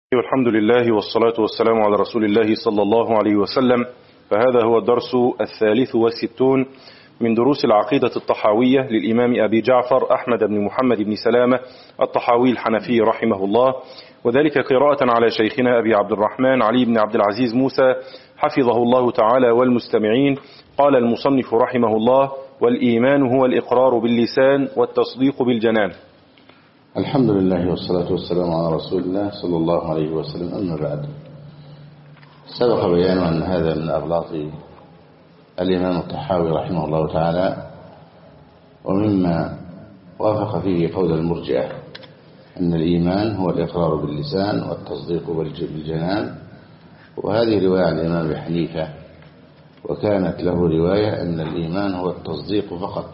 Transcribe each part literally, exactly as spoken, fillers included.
والحمد لله والصلاة والسلام على رسول الله صلى الله عليه وسلم. فهذا هو الدرس الثالث والستون من دروس العقيدة الطحاوية للإمام أبي جعفر أحمد بن محمد بن سلامة الطحاوي الحنفي رحمه الله، وذلك قراءة على شيخنا أبي عبد الرحمن علي بن عبد العزيز موسى حفظه الله تعالى والمستمعين. قال المصنف رحمه الله: والإيمان هو الإقرار باللسان والتصديق بالجنان. الحمد لله والصلاة والسلام على رسول الله صلى الله عليه وسلم. أما بعد، سبق بيان أن هذا من أغلاط الإمام الطحاوي رحمه الله تعالى، ومما وافق فيه قول المرجئة أن الإيمان هو الإقرار باللسان والتصديق بالجنان. وهذه رواية عن الإمام أبي حنيفة، وكانت له رواية أن الإيمان هو التصديق فقط،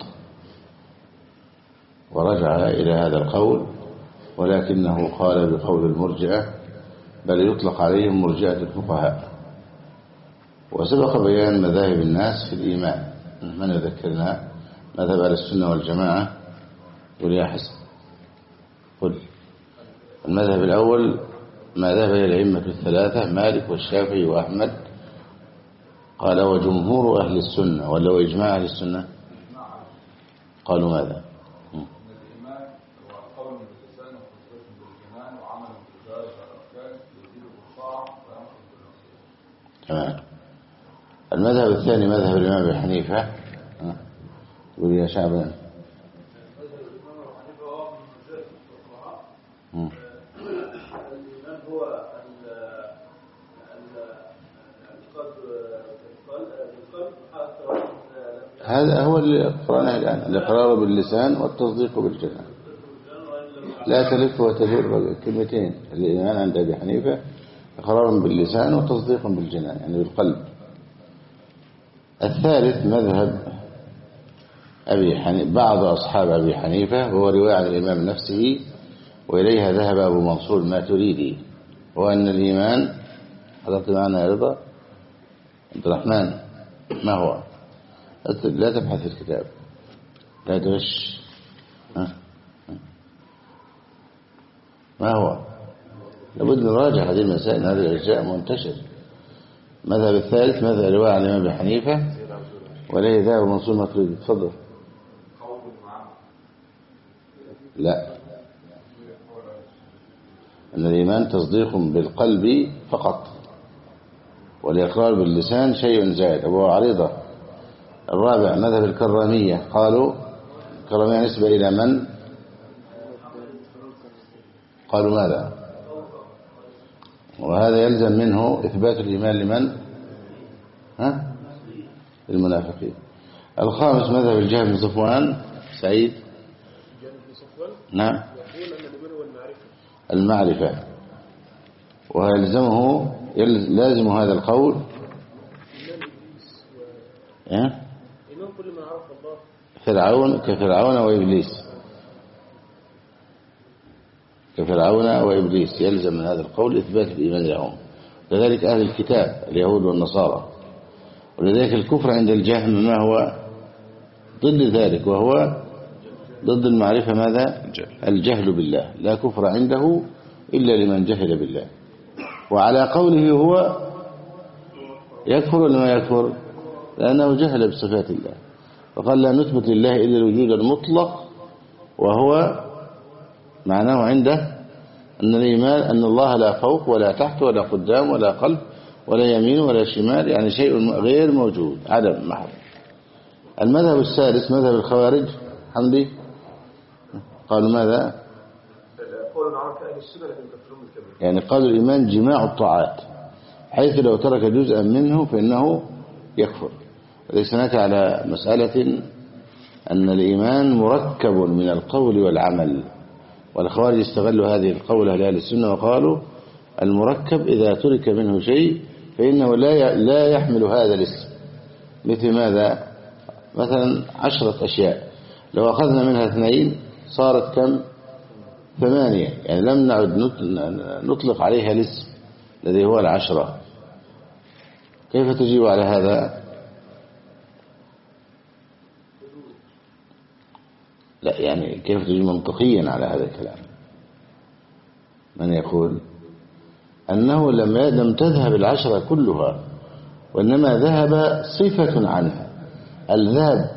ورجع إلى هذا القول، ولكنه قال بقول المرجئة، بل يطلق عليهم مرجئة الفقهاء. وسبق بيان مذاهب الناس في الإيمان. من ذكرنا مذهب أهل السنة والجماعة؟ قل يا حسن. قل. المذهب الأول ما ذهب إلى الأئمة الثلاثة مالك والشافعي وأحمد. قال وجمهور أهل السنة، ولا وإجماع أهل السنة؟ قالوا ماذا؟ تمام. المذهب الثاني مذهب الإمام أبي حنيفة. قل يا شعبان. هذا هو اللي قرأناه الآن، الإقرار باللسان والتصديق بالجنان. لا تلف وتدور كلمتين. الإيمان عند أبي حنيفة إقرار باللسان وتصديق بالجنان، يعني بالقلب. الثالث مذهب أبي حنيفة، بعض أصحاب أبي حنيفة، وهو رواية عن الإمام نفسه، وإليها ذهب أبو منصور الماتريدي، هو أن الإيمان، حضرت معنا يا رضا عبد الرحمن، ما هو؟ لا تبحث في الكتاب، لا تغش. ما هو؟ لابد نراجع هذه المسائل، هذه الأشياء منتشر. مذهب الثالث مذهب رواية عن الإمام أبي حنيفة، وليه ذهب منصور الماتريدي. تفضل. لا، أن الإيمان تصديق بالقلب فقط، والإقرار باللسان شيء زائد. أبو عريضة. الرابع مذهب الكرامية، قالوا الكرامية نسبة إلى من؟ قالوا ماذا؟ وهذا يلزم منه إثبات الإيمان لمن؟ ها؟ المنافقين. الخامس مذهب الجهم بن صفوان. سعيد. نعم. المعرفة. ويلزمه لازم هذا القول إيه؟ فرعون كفرعون وإبليس، كفرعون وإبليس يلزم من هذا القول إثبات الإيمان لهم، كذلك أهل الكتاب اليهود والنصارى. ولذلك الكفر عند الجهم ما هو ضد ذلك، وهو ضد المعرفة. ماذا؟ الجهل بالله. لا كفر عنده إلا لمن جهل بالله. وعلى قوله هو يكفر ولا ما يكفر؟ لأنه جهل بصفات الله، فقال لا نثبت لله إلا الوجود المطلق، وهو معناه عنده أن الإيمان أن الله لا فوق ولا تحت ولا قدام ولا قلب ولا يمين ولا شمال، يعني شيء غير موجود، عدم محض. المذهب الثالث مذهب الخوارج. حمدي. قالوا ماذا؟ يعني قالوا الإيمان جماع الطاعات، حيث لو ترك جزءا منه فإنه يكفر. وليس هناك على مسألة أن الإيمان مركب من القول والعمل، والخوارج استغلوا هذه القولة لأهل السنة وقالوا المركب إذا ترك منه شيء فإنه لا لا يحمل هذا الاسم. مثل ماذا؟ مثلا عشرة أشياء، لو أخذنا منها اثنين صارت كم؟ ثمانية، يعني لم نعد نطلق عليها الاسم الذي هو العشرة. كيف تجيب على هذا؟ لا، يعني كيف تجيب منطقيا على هذا الكلام؟ من يقول؟ أنه لم لم تذهب العشرة كلها، وإنما ذهب صفة عنها. الذهب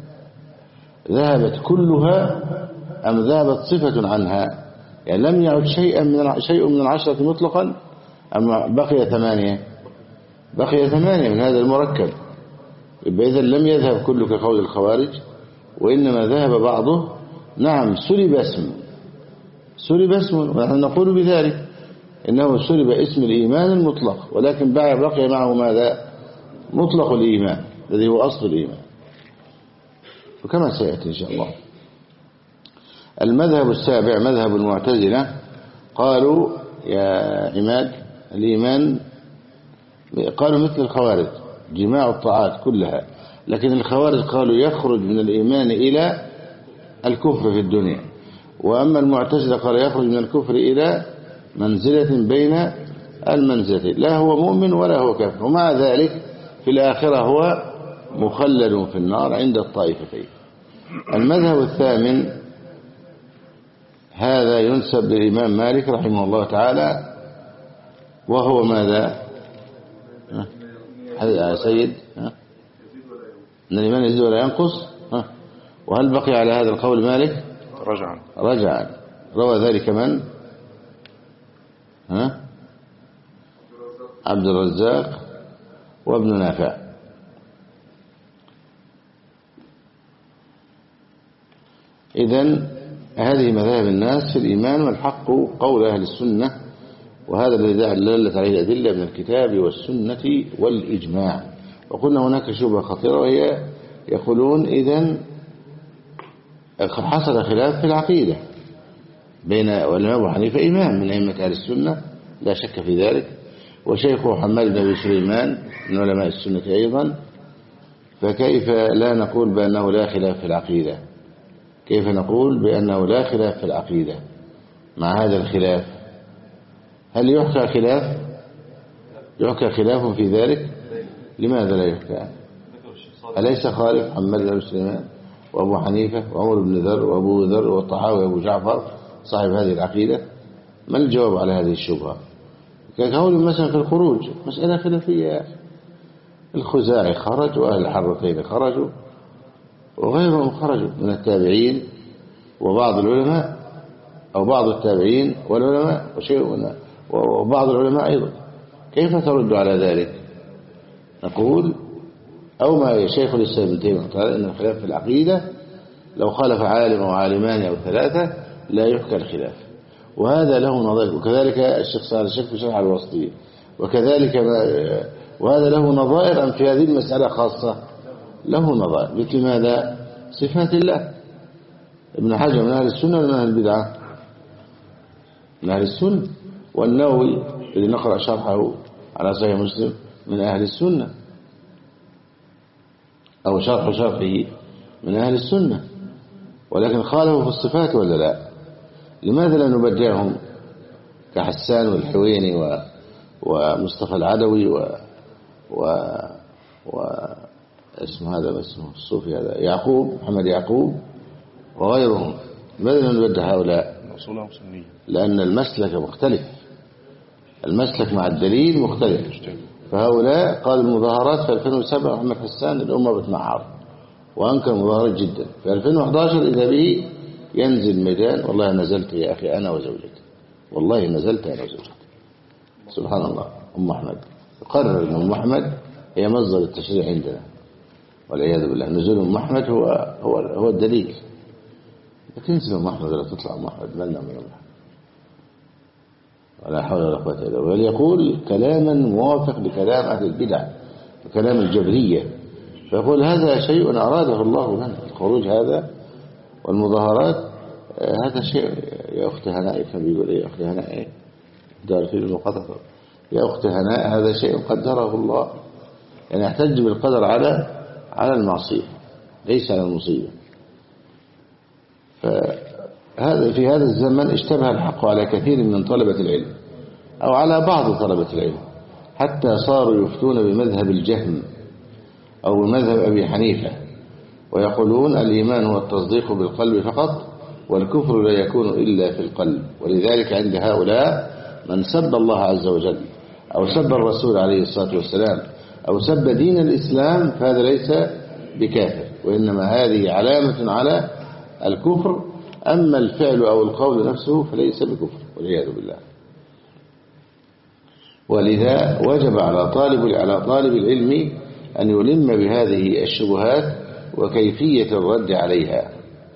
ذهبت كلها أم ذهبت صفة عنها؟ يعني لم يعد شيئا من شيء من العشرة مطلقا أم بقي ثمانية؟ بقي ثمانية من هذا المركب. يبقى إذن لم يذهب كله كقول الخوارج، وإنما ذهب بعضه. نعم سلب اسم سلب اسم ونحن نقول بذلك إنه سلب اسم الإيمان المطلق، ولكن بقي معه ماذا؟ مطلق الإيمان الذي هو أصل الإيمان، وكما سيأتي إن شاء الله. المذهب السابع مذهب المعتزلة، قالوا يا عماد الإيمان، قالوا مثل الخوارج جماع الطاعات كلها، لكن الخوارج قالوا يخرج من الإيمان إلى الكفر في الدنيا، وأما المعتزلة قالوا يخرج من الكفر إلى منزلة بين المنزلتين، لا هو مؤمن ولا هو كافر، ومع ذلك في الآخرة هو مخلد في النار عند الطائفتين. المذهب الثامن هذا ينسب للإمام مالك رحمه الله تعالى، وهو ماذا؟ يا سيد ها؟ أن الإيمان يزيد ولا ينقص. ها؟ وهل بقي على هذا القول مالك؟ رجعا رجعا روى ذلك من؟ ها؟ عبد الرزاق وابن نافع. إذن هذه مذاهب الناس في الإيمان، والحق قول أهل السنة، وهذا الذي دلت عليه الأدلة من الكتاب والسنة والإجماع. وقلنا هناك شبهة خطيرة، وهي يقولون إذن حصل خلاف في العقيدة بين والإمام أبو حنيفة إمام من أئمة أهل السنة لا شك في ذلك، وشيخه حماد بن أبي سليمان من علماء السنة أيضا، فكيف لا نقول بأنه لا خلاف في العقيدة؟ كيف نقول بأنه لا خلاف في العقيدة مع هذا الخلاف؟ هل يحكى خلاف؟ يحكى خلاف في ذلك؟ لماذا لا يحكى؟ أليس خالف حماد بن أبي سليمان وأبو حنيفة وعمر بن ذر وأبو ذر والطحاوي وأبو جعفر صاحب هذه العقيدة؟ ما الجواب على هذه الشبهة؟ كقول مثلا في الخروج مسألة خلافية، الخزاعي خرج وأهل الحرتين خرجوا وغيرهم خرجوا من التابعين وبعض العلماء، أو بعض التابعين والعلماء وشيء وبعض العلماء أيضا. كيف ترد على ذلك؟ نقول أو ما شيخ الإسلام ابن تيمية قال إن الخلاف في العقيدة لو خالف عالم أو عالمان أو ثلاثة لا يحكى الخلاف، وهذا له نظائر. وكذلك الشيخ صالح الشيخ في شرح الوسطية، وكذلك وهذا له نظائر. أم في هذه المسألة خاصة له نظائر، مثل ماذا؟ صفات الله. ابن حجر من أهل السنة ومن أهل البدعة؟ من أهل السنة. والنووي الذي نقرأ شرحه على صحيح مسلم من أهل السنة، أو شرح شرحه من أهل السنة، ولكن خالفوا في الصفات ولا لا؟ لماذا لا نبدعهم كحسان والحويني و... ومصطفى العدوي و... و... و... اسمه هذا اسمه الصوفي هذا يعقوب محمد يعقوب وغيرهم؟ لماذا لا نبدع هؤلاء؟ لأن المسلك مختلف، المسلك مع الدليل مختلف. فهؤلاء قال المظاهرات في ألفين وسبعة محمد حسان الأمة بتنعر وأنكر المظاهرات جدا. في ألفين وأحد عشر إذا به ينزل ميدان، والله نزلت يا أخي أنا وزوجتي، والله نزلت أنا وزوجتي. سبحان الله. أم أحمد يقرر أن أم أحمد هي مصدر التشريع عندنا والعياذ بالله. نزول أم أحمد هو هو هو الدليل. تنزل أم أحمد ولا تطلع أم أحمد مالنا من الله، ولا حول ولا قوة إلا بالله. يقول كلاما موافق لكلام أهل البدع وكلام الجبرية، فيقول هذا شيء أراده الله لنا، الخروج هذا والمظاهرات هذا شيء. يا أخت هناء كان بيقول إيه؟ أخت هناء إيه؟ دار في المقدر. يا أخت هناء هذا شيء قدره الله، يعني يحتج بالقدر على على المعصية ليس على المصيبة. فهذا في هذا الزمن اشتبه الحق على كثير من طلبة العلم أو على بعض طلبة العلم، حتى صاروا يفتون بمذهب الجهم أو بمذهب أبي حنيفة، ويقولون الإيمان هو التصديق بالقلب فقط، والكفر لا يكون إلا في القلب. ولذلك عند هؤلاء من سب الله عز وجل أو سب الرسول عليه الصلاة والسلام أو سب دين الإسلام فهذا ليس بكافر، وإنما هذه علامة على الكفر. أما الفعل أو القول نفسه فليس بكفر والعياذ بالله. ولذا وجب على طالب على طالب العلم أن يلم بهذه الشبهات وكيفية الرد عليها.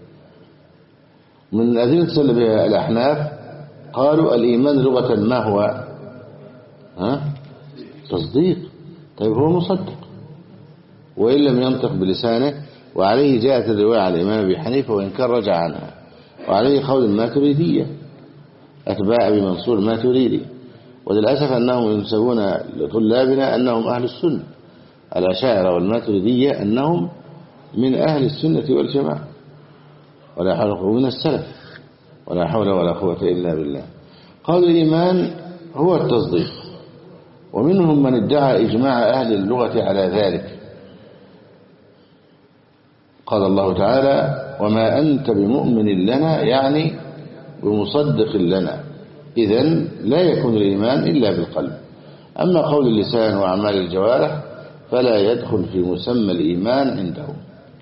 من الأدلة تسل بها الأحناف قالوا الإيمان لغة ما هو؟ ها؟ تصديق. طيب هو مصدق وإن لم ينطق بلسانه، وعليه جاءت الرواية على الإمام أبي حنيفة وإن كان رجع عنها، وعليه قول الماتريدية أتباع أبي منصور الماتريدي. وللأسف أنهم ينسبون لطلابنا أنهم أهل السنة، الأشاعرة والماتريدية أنهم من أهل السنة والجماعة ولا حول من السلف ولا حول ولا قوة إلا بالله. قال الإيمان هو التصديق، ومنهم من ادعى إجماع أهل اللغة على ذلك. قال الله تعالى وما أنت بمؤمن لنا، يعني بمصدق لنا، إذن لا يكون الإيمان إلا بالقلب. أما قول اللسان وأعمال الجوارح فلا يدخل في مسمى الإيمان عندهم.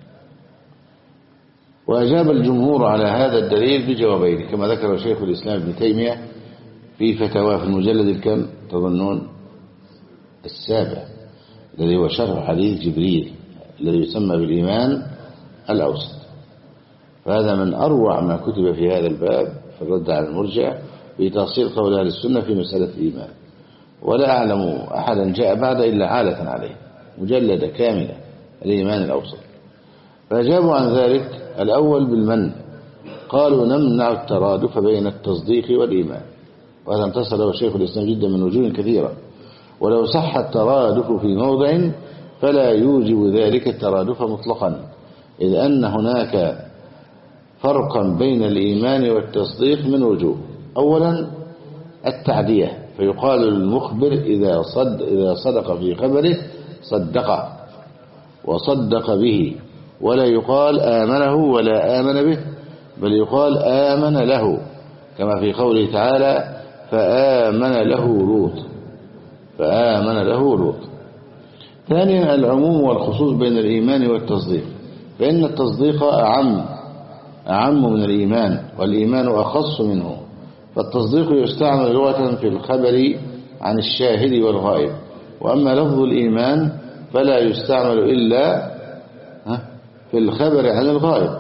وأجاب الجمهور على هذا الدليل بجوابين كما ذكر شيخ الإسلام ابن تيمية في فتاوى في المجلد الكم تظنون السابع، الذي هو شرح حديث جبريل الذي يسمى بالإيمان الأوسط. فهذا من أروع ما كتب في هذا الباب في الرد على المرجع بتأصيل قول أهل السنة في مسألة الإيمان، ولا أعلم أحدا جاء بعد إلا عالة عليه مجلدة كاملة الإيمان الأوسط. فأجابوا عن ذلك الأول بالمن، قالوا نمنع الترادف بين التصديق والإيمان، وهذا امتص له شيخ الإسلام جدا من وجوه كثيرة. ولو صح الترادف في موضع فلا يوجب ذلك الترادف مطلقا، إذ أن هناك فرقا بين الإيمان والتصديق من وجوه. أولا التعدية، فيقال للمخبر إذا صد إذا صدق في خبره صدقه وصدق به، ولا يقال آمنه ولا آمن به، بل يقال آمن له، كما في قوله تعالى فآمن له لوط فآمن له لوط. ثانيا العموم والخصوص بين الإيمان والتصديق، فإن التصديق أعم أعم من الإيمان، والإيمان أخص منه. فالتصديق يستعمل لغة في الخبر عن الشاهد والغائب، وأما لفظ الإيمان فلا يستعمل إلا في الخبر عن الغائب.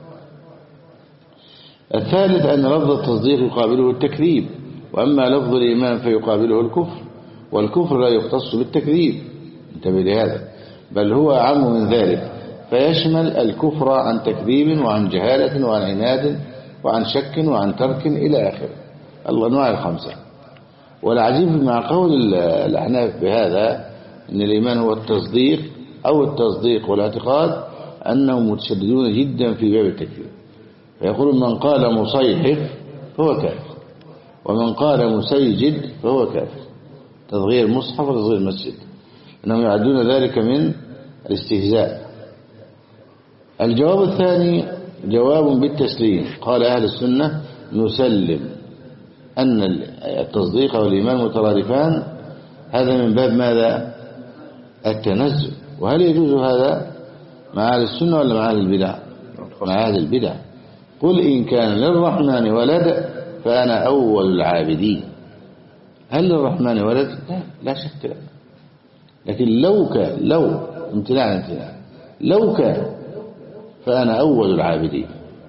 الثالث أن لفظ التصديق يقابله التكذيب، وأما لفظ الإيمان فيقابله الكفر، والكفر لا يختص بالتكذيب، انتبه لهذا، بل هو أعم من ذلك، فيشمل الكفر عن تكذيب وعن جهالة وعن عناد وعن شك وعن ترك إلى آخره الأنواع الخمسة. والعجيب مع قول الأحناف بهذا أن الإيمان هو التصديق أو التصديق والاعتقاد أنهم متشددون جدا في باب التكفير، فيقول من قال مصيحف فهو كافر، ومن قال مسيجد فهو كافر، تصغير مصحف وتصغير مسجد، أنهم يعدون ذلك من الاستهزاء. الجواب الثاني جواب بالتسليم، قال أهل السنة نسلم أن التصديق والإيمان مترادفان، هذا من باب ماذا؟ التنزل. وهل يجوز هذا مع أهل السنة ولا مع أهل البدع؟ مع أهل البدع. قل إن كان للرحمن ولد فأنا أول العابدين. هل للرحمن ولد؟ لا, لا شك لا. لكن لو كان، لو امتناع امتناع لو كان فأنا أول العابدين.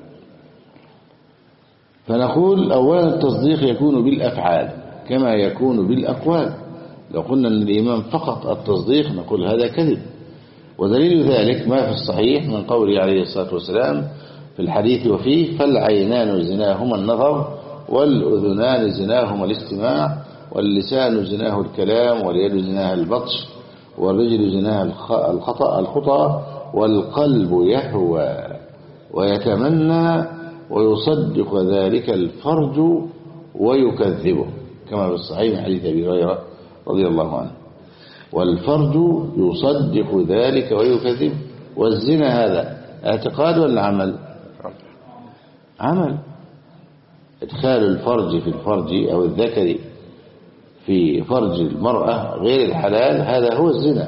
فنقول أولا التصديق يكون بالأفعال كما يكون بالأقوال. لو قلنا أن الإيمان فقط التصديق نقول هذا كذب، ودليل ذلك ما في الصحيح من قوله عليه الصلاة والسلام في الحديث وفيه فالعينان زناهما النظر والأذنان زناهما الاستماع واللسان زناه الكلام واليد زناها البطش والرجل زناها الخطأ الخطأ والقلب يهوى ويتمنى ويصدق ذلك الفرج ويكذبه، كما في الصحيح من حديث أبي هريرة رضي الله عنه. والفرج يصدق ذلك ويكذبه. والزنا هذا اعتقاد ولا عمل؟ عمل. إدخال الفرج في الفرج أو الذكر في فرج المرأة غير الحلال هذا هو الزنا.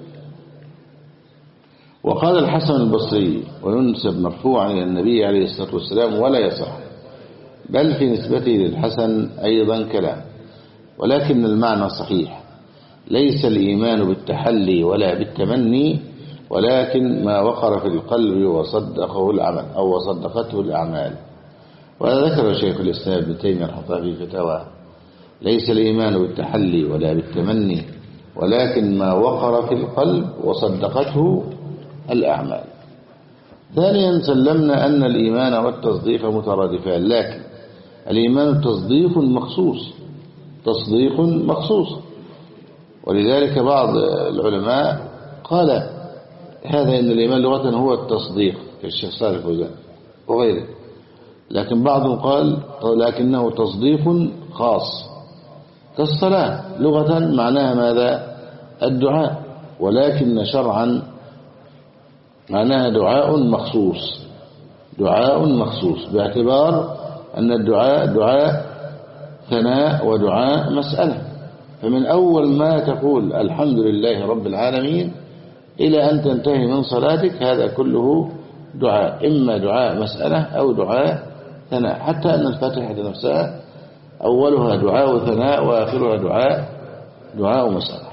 وقال الحسن البصري وينسب مرفوعا إلى النبي عليه الصلاة والسلام ولا يصح، بل في نسبته للحسن أيضا كلام، ولكن المعنى صحيح. ليس الإيمان بالتحلي ولا بالتمني، ولكن ما وقر في القلب وصدقه العمل أو وصدقته الأعمال. وهذا ذكر شيخ الإسلام ابن تيمية رحمه الله في فتاواه: ليس الإيمان بالتحلي ولا بالتمني، ولكن ما وقر في القلب وصدقته الأعمال. ثانيا سلمنا أن الإيمان والتصديق مترادفان، لكن الإيمان تصديق مخصوص، تصديق مخصوص. ولذلك بعض العلماء قال هذا إن الإيمان لغة هو التصديق كالشيخ صالح الفوزان وغيره، لكن بعضهم قال لكنه تصديق خاص كالصلاة، لغة معناها ماذا؟ الدعاء، ولكن شرعا معناها دعاء مخصوص، دعاء مخصوص باعتبار أن الدعاء دعاء ثناء ودعاء مسألة. فمن أول ما تقول الحمد لله رب العالمين إلى أن تنتهي من صلاتك هذا كله دعاء، إما دعاء مسألة أو دعاء ثناء، حتى أن الفاتحة نفسها أولها دعاء ثناء وآخرها دعاء دعاء مسألة.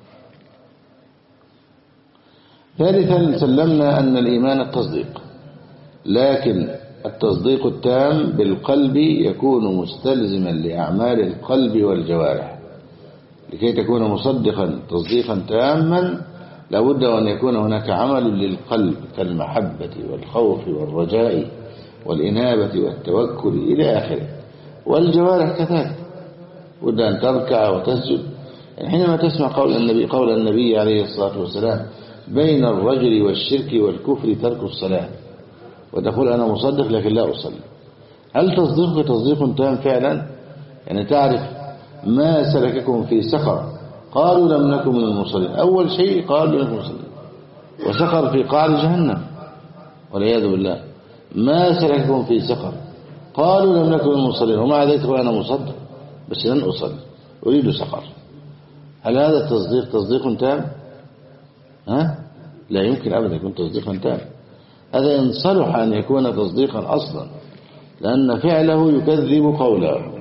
ثالثا سلمنا أن الإيمان التصديق، لكن التصديق التام بالقلب يكون مستلزما لأعمال القلب والجوارح. لكي تكون مصدقا تصديقا تاما لابد أن يكون هناك عمل للقلب كالمحبة والخوف والرجاء والإنابة والتوكل إلى آخره، والجوارح كذلك بد أن تركع وتسجد. يعني حينما تسمع قول النبي قول النبي عليه الصلاة والسلام بين الرجل والشرك والكفر ترك الصلاة، وتقول أنا مصدق لكن لا أصلي، هل تصديقك تصديق تام فعلا؟ يعني تعرف ما سلككم في سقر؟ قالوا لم نكن من المصلين، أول شيء قالوا لم نكن المصلين، وسقر في قعر جهنم والعياذ بالله. ما سلككم في سقر؟ قالوا لم نكن من المصلين، ومع ذلك أنا مصدق بس لن أصلي أريد سقر. هل هذا تصديق تصديق تام؟ ها؟ لا يمكن أبدا يكون تصديقا تام. هذا إن صلح أن يكون تصديقا أصلا، لأن فعله يكذب قوله.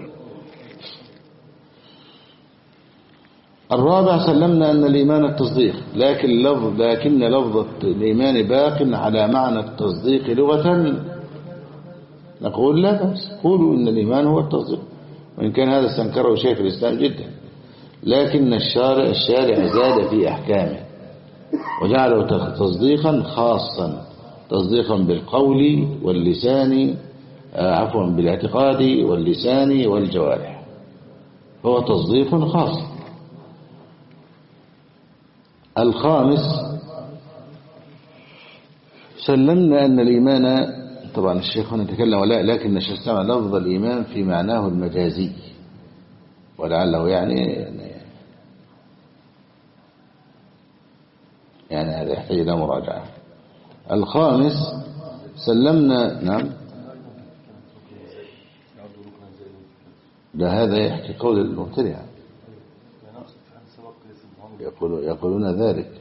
الرابع سلمنا أن الإيمان التصديق، لكن لفظ لكن لفظ الإيمان باق على معنى التصديق لغة. نقول لا بأس، قولوا إن الإيمان هو التصديق، وإن كان هذا استنكره شيخ الإسلام جدا، لكن الشارع الشارع زاد في أحكامه وجعله تصديقا خاصا، تصديقا بالقول واللسان عفوا بالاعتقاد واللسان والجوارح، هو تصديق خاص. الخامس سلمنا أن الإيمان، طبعا الشيخ هنا تكلم ولا لكن الشيخ استعمل لفظ الإيمان في معناه المجازي، ولعله يعني يعني هذا يحتاج إلى مراجعة. الخامس سلمنا نعم ده هذا يحكي قول المبتدع، يقول يقولون ذلك.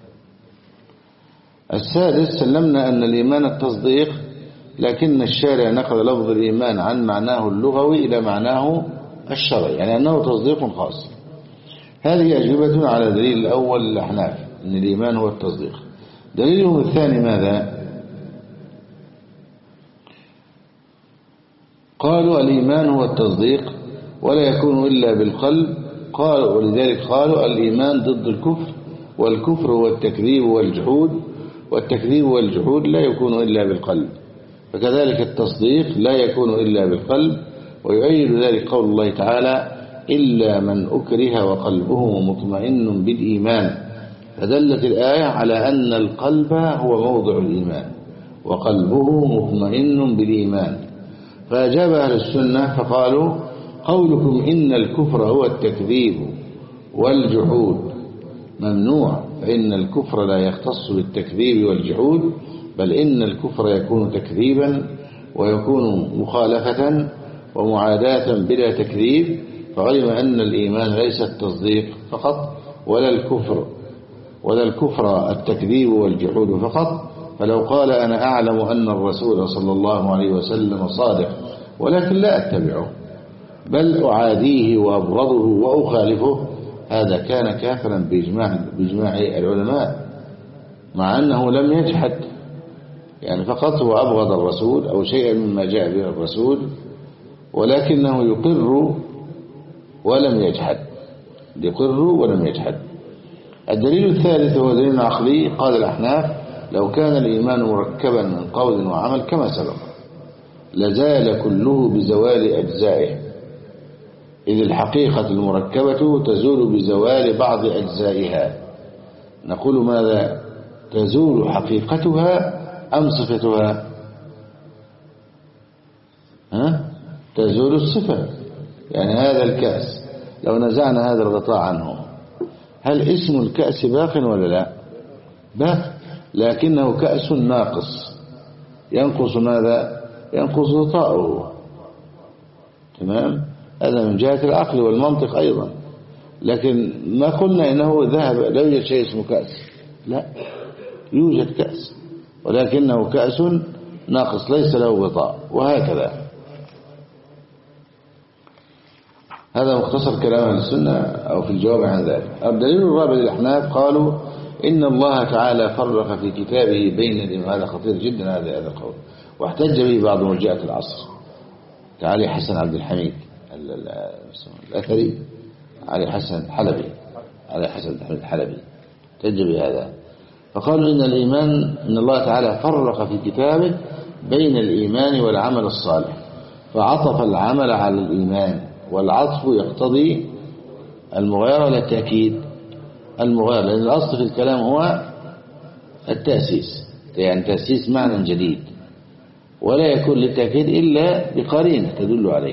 السادس سلمنا أن الإيمان التصديق، لكن الشارع نقل لفظ الإيمان عن معناه اللغوي إلى معناه الشرعي، يعني أنه تصديق خاص. هذه أجوبة على دليل الأول للأحناف أن الإيمان هو التصديق. دليلهم الثاني ماذا؟ قالوا الإيمان هو التصديق ولا يكون إلا بالقلب، قالوا ولذلك قالوا الإيمان ضد الكفر، والكفر هو التكذيب والجحود، والتكذيب والجحود لا يكون إلا بالقلب، فكذلك التصديق لا يكون إلا بالقلب. ويؤيد ذلك قول الله تعالى إلا من أكره وقلبه مطمئن بالإيمان، فدلت الآية على أن القلب هو موضع الإيمان وقلبه مطمئن بالإيمان. فأجاب أهل السنة فقالوا قولكم إن الكفر هو التكذيب والجحود ممنوع، فإن الكفر لا يختص بالتكذيب والجحود، بل إن الكفر يكون تكذيبا ويكون مخالفة ومعاداة بلا تكذيب، فعلم أن الإيمان ليس التصديق فقط ولا الكفر ولا الكفر التكذيب والجحود فقط. فلو قال أنا أعلم أن الرسول صلى الله عليه وسلم صادق ولكن لا أتبعه بل أعاديه وأبغضه وأخالفه، هذا كان كافرا بإجماع, بإجماع العلماء، مع أنه لم يجحد، يعني فقط هو أبغض الرسول أو شيئا مما جاء به الرسول، ولكنه يقر ولم يجحد، يقر ولم يجحد. الدليل الثالث هو دليل عقلي. قال الأحناف لو كان الإيمان مركبا من قول وعمل كما سبق لزال كله بزوال أجزائه، إذ الحقيقة المركبة تزول بزوال بعض أجزائها. نقول ماذا؟ تزول حقيقتها أم صفتها؟ ها؟ تزول الصفة. يعني هذا الكأس لو نزعنا هذا الغطاء عنه هل اسم الكأس باق ولا لا؟ باق، لكنه كأس ناقص، ينقص ماذا؟ ينقص غطاؤه. تمام؟ هذا من جهة العقل والمنطق أيضا. لكن ما قلنا إنه ذهب لا يوجد شيء اسمه كأس، لا، يوجد كأس ولكنه كأس ناقص ليس له غطاء، وهكذا. هذا مختصر كلام أهل السنة أو في الجواب عن ذلك. الدليل الرابع للأحناف قالوا إن الله تعالى فرق في كتابه بين، هذا خطير جدا هذا هذا القول، واحتج به بعض مرجئة العصر كعلي حسن عبد الحميد الأثري، علي حسن الحلبي، علي حسن الحلبي احتج بهذا، فقالوا إن الإيمان إن الله تعالى فرق في كتابه بين الإيمان والعمل الصالح، فعطف العمل على الإيمان، والعطف يقتضي المغايرة للتأكيد، المغايرة لأن الأصل في الكلام هو التأسيس، يعني تأسيس معنى جديد، ولا يكون للتأكيد إلا بقرينة تدل عليه.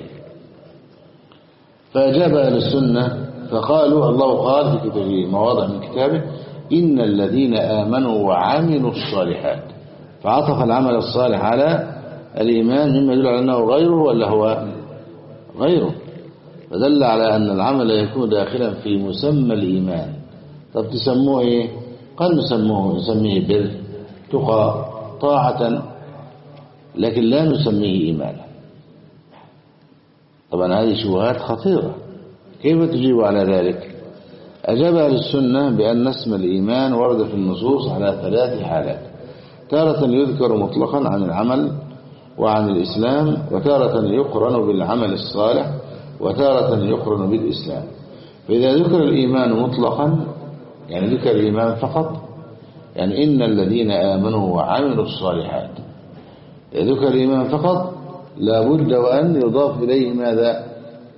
فأجاب أهل السنة فقالوا الله قال في كتابه مواضع من كتابه إن الذين آمنوا وعملوا الصالحات، فعطف العمل الصالح على الإيمان مما يدل على أنه غيره ولا هو غيره، فدل على أن العمل يكون داخلا في مسمى الإيمان. طب تسموه إيه؟ قال نسموه نسميه بر، تقى، طاعة، لكن لا نسميه إيمانا. طبعا هذه شبهات خطيرة، كيف تجيب على ذلك؟ أجاب أهل السنة بأن اسم الإيمان ورد في النصوص على ثلاث حالات: تارة يذكر مطلقا عن العمل وعن الإسلام، وتارة يقرن بالعمل الصالح، وتارة يقرن بالإسلام. فإذا ذكر الإيمان مطلقا يعني ذكر الإيمان فقط، يعني إن الذين آمنوا وعملوا الصالحات، ذكر الإيمان فقط لا بد وأن يضاف إليه ماذا؟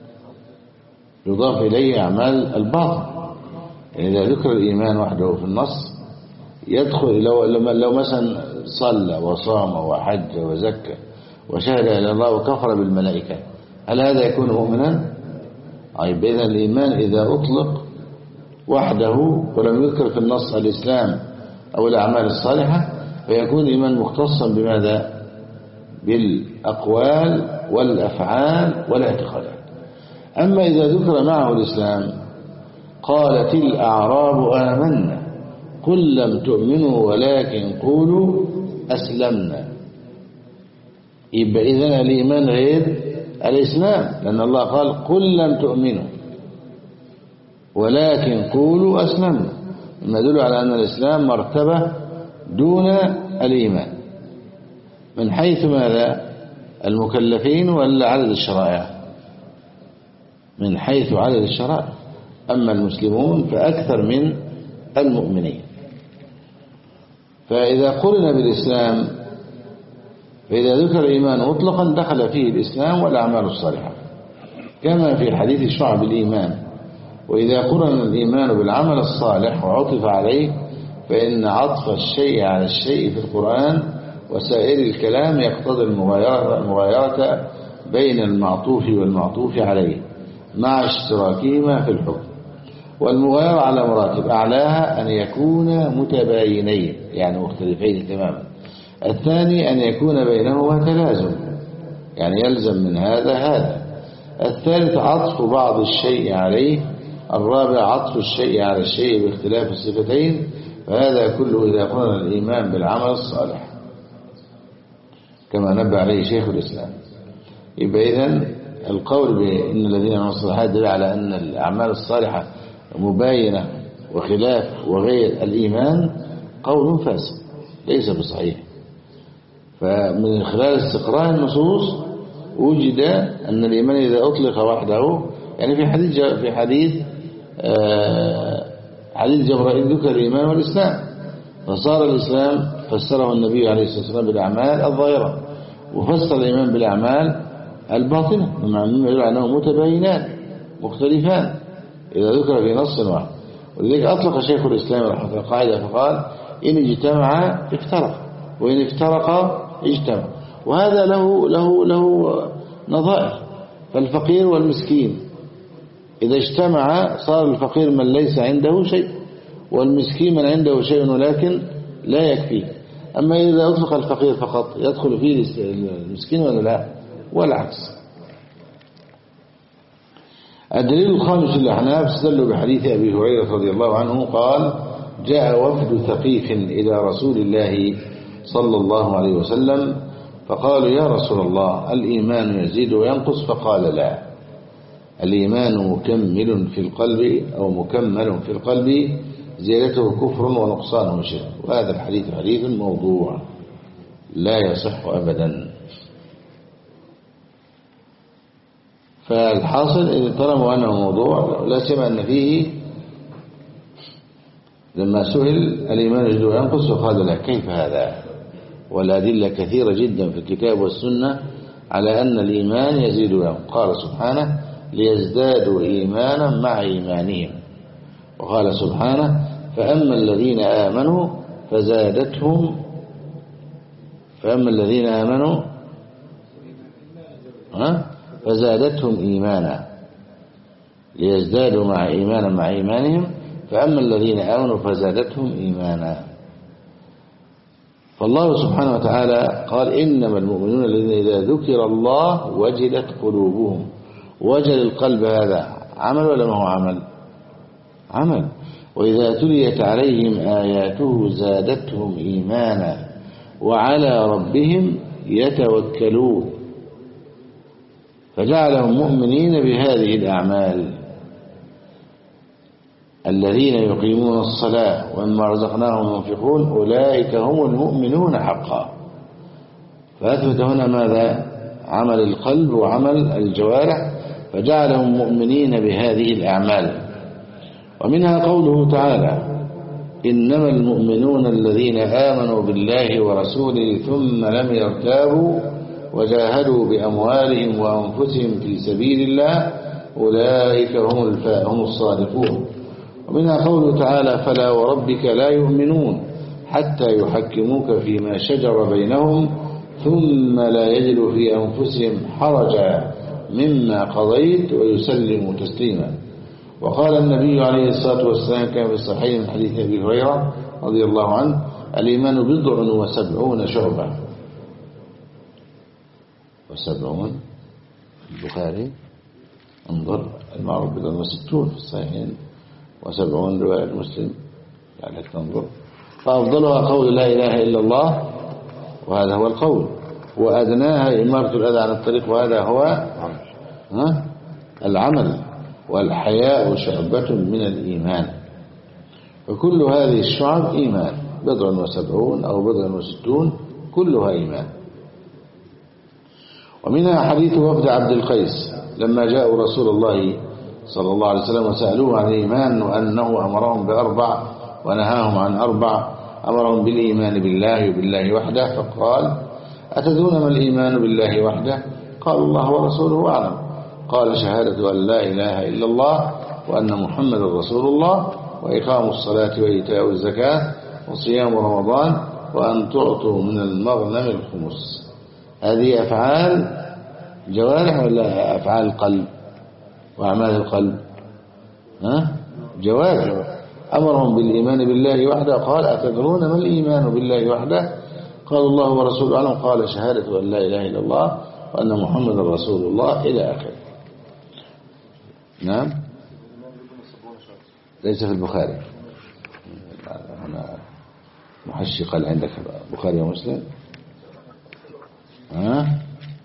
يضاف إليه أعمال الباطن. يعني إذا ذكر الإيمان وحده في النص يدخل، لو, لو مثلا صلى وصام وحج وزكى وشهد إلى الله وكفر بالملائكة، هل هذا يكون مؤمنا؟ أي بإذن الإيمان إذا أطلق وحده ولم يذكر في النص الإسلام أو الأعمال الصالحة فيكون الإيمان مختصا بماذا؟ بالأقوال والأفعال والاعتقادات. أما إذا ذكر معه الإسلام قالت الأعراب آمنا قل لم تؤمنوا ولكن قولوا أسلمنا، يبقى إذن الإيمان غير الإسلام، لأن الله قال قل لم تؤمنوا ولكن قولوا أسلمنا، مما يدل على أن الإسلام مرتبة دون الإيمان من حيث ماذا؟ المكلفين ولا عدد الشرائع؟ من حيث عدد الشرائع. أما المسلمون فأكثر من المؤمنين. فإذا قلنا بالإسلام فإذا ذكر الإيمان مطلقا دخل فيه الإسلام والأعمال الصالحة كما في حديث شعب الإيمان. وإذا قرن الإيمان بالعمل الصالح وعطف عليه فإن عطف الشيء على الشيء في القرآن وسائر الكلام يقتضي المغايرة, المغايرة بين المعطوف والمعطوف عليه مع اشتراكهما في الحكم. والمغايرة على مراتب: أعلاها أن يكونا متباينين يعني مختلفين تماما. الثاني أن يكون بينهما تلازم يعني يلزم من هذا هذا. الثالث عطف بعض الشيء عليه. الرابع عطف الشيء على الشيء باختلاف الصفتين. فهذا كله إذا قلنا الإيمان بالعمل الصالح كما نبه عليه شيخ الإسلام. يبقى إذن القول بأن الذين من الصالحات دل على أن الأعمال الصالحة مباينة وخلاف وغير الإيمان قول فاسد ليس بصحيح. فمن خلال استقراء النصوص وجد أن الإيمان إذا أطلق وحده، يعني في حديث في حديث آه حديث جبرائيل ذكر الإيمان والإسلام، فصار الإسلام فسره النبي عليه الصلاة والسلام بالأعمال الظاهرة، وفسر الإيمان بالأعمال الباطنة، مما يدل على أنه متباينان مختلفان إذا ذكر في نص واحد. ولذلك أطلق شيخ الإسلام رحمه الله قاعدة فقال إن اجتمع افترق وإن افترق اجتمع. وهذا له له له نظائر. فالفقير والمسكين إذا اجتمع صار الفقير من ليس عنده شيء، والمسكين من عنده شيء ولكن لا يكفيه. أما إذا أطلق الفقير فقط يدخل فيه المسكين ولا لا، والعكس. الدليل الخامس للأحناف استدلوا بحديث أبي هريرة رضي الله عنه قال جاء وفد ثقيف إلى رسول الله صلى الله عليه وسلم فقالوا يا رسول الله الإيمان يزيد وينقص؟ فقال لا، الإيمان مكمل في القلب أو مكمل في القلب زيادته كفر ونقصانه شرك. وهذا الحديث حديث موضوع لا يصح أبدا. فالحاصل إذا طالما أنه موضوع لا سيما أن فيه لما سئل الإيمان يزيد وينقص فقال لا. كيف هذا؟ والأدلة كثيرة جدا في الكتاب والسنة على أن الإيمان يزيد وينقص. قال سبحانه ليزدادوا إيمانا مع إيمانهم، وقال سبحانه فأما الذين آمنوا فزادتهم فأما الذين آمنوا ها فزادتهم إيمانا ليزدادوا مع إيمانا مع إيمانهم فأما الذين آمنوا فزادتهم إيمانا. فالله سبحانه وتعالى قال إنما المؤمنون الذين إذا ذكر الله وجلت قلوبهم. وجل القلب هذا عمل ولا ما هو عمل؟ عمل. وإذا تليت عليهم آياته زادتهم إيمانا وعلى ربهم يتوكلون. فجعلهم مؤمنين بهذه الأعمال الذين يقيمون الصلاة ومما رزقناهم ينفقون أولئك هم المؤمنون حقا. فأثبت هنا ماذا؟ عمل القلب وعمل الجوارح، فجعلهم مؤمنين بهذه الأعمال. ومنها قوله تعالى إنما المؤمنون الذين آمنوا بالله ورسوله ثم لم يرتابوا وجاهدوا بأموالهم وأنفسهم في سبيل الله أولئك هم هم الصادقون. ومنها قوله تعالى فلا وربك لا يؤمنون حتى يحكموك فيما شجر بينهم ثم لا يجدوا في أنفسهم حرجا مما قضيت ويسلموا تسليما. وقال النبي عليه الصلاة والسلام كما في الصحيح من حديث أبي هريرة رضي الله عنه الإيمان بضع وسبعون شعبة. وسبعون البخاري انظر المعروف بضع وستون في الصحيحين وسبعون رواية مسلم لعلك تنظر. فأفضلها قول لا إله إلا الله وهذا هو القول، وأدناها إمارة الأذى عن الطريق وهذا هو ها العمل. والحياء شعبة من الإيمان. وكل هذه الشعب إيمان بضع وسبعون أو بضع وستون كلها إيمان. ومنها حديث وفد عبد القيس لما جاءوا رسول الله صلى الله عليه وسلم وسألوه عن الإيمان وأنه أمرهم بأربع ونهاهم عن أربع. أمرهم بالإيمان بالله وبالله وحده فقال أتدرون ما الإيمان بالله وحده؟ قال الله ورسوله أعلم. قال شهادة أن لا إله إلا الله وأن محمد رسول الله وإقام الصلاة وإيتاء الزكاة وصيام رمضان وأن تعطوا من المغنم الخمس. هذه أفعال جوارح ولا أفعال قلب وأعمال القلب؟ ها جوارح. أمرهم بالإيمان بالله وحده. قال أتدرون ما الإيمان بالله وحده؟ قال الله ورسوله أعلم. قال شهادة أن لا إله إلا الله وأن محمد رسول الله إلى آخره. نعم ليس في البخاري. هنا محشي قال عندك بخاري ومسلم. ها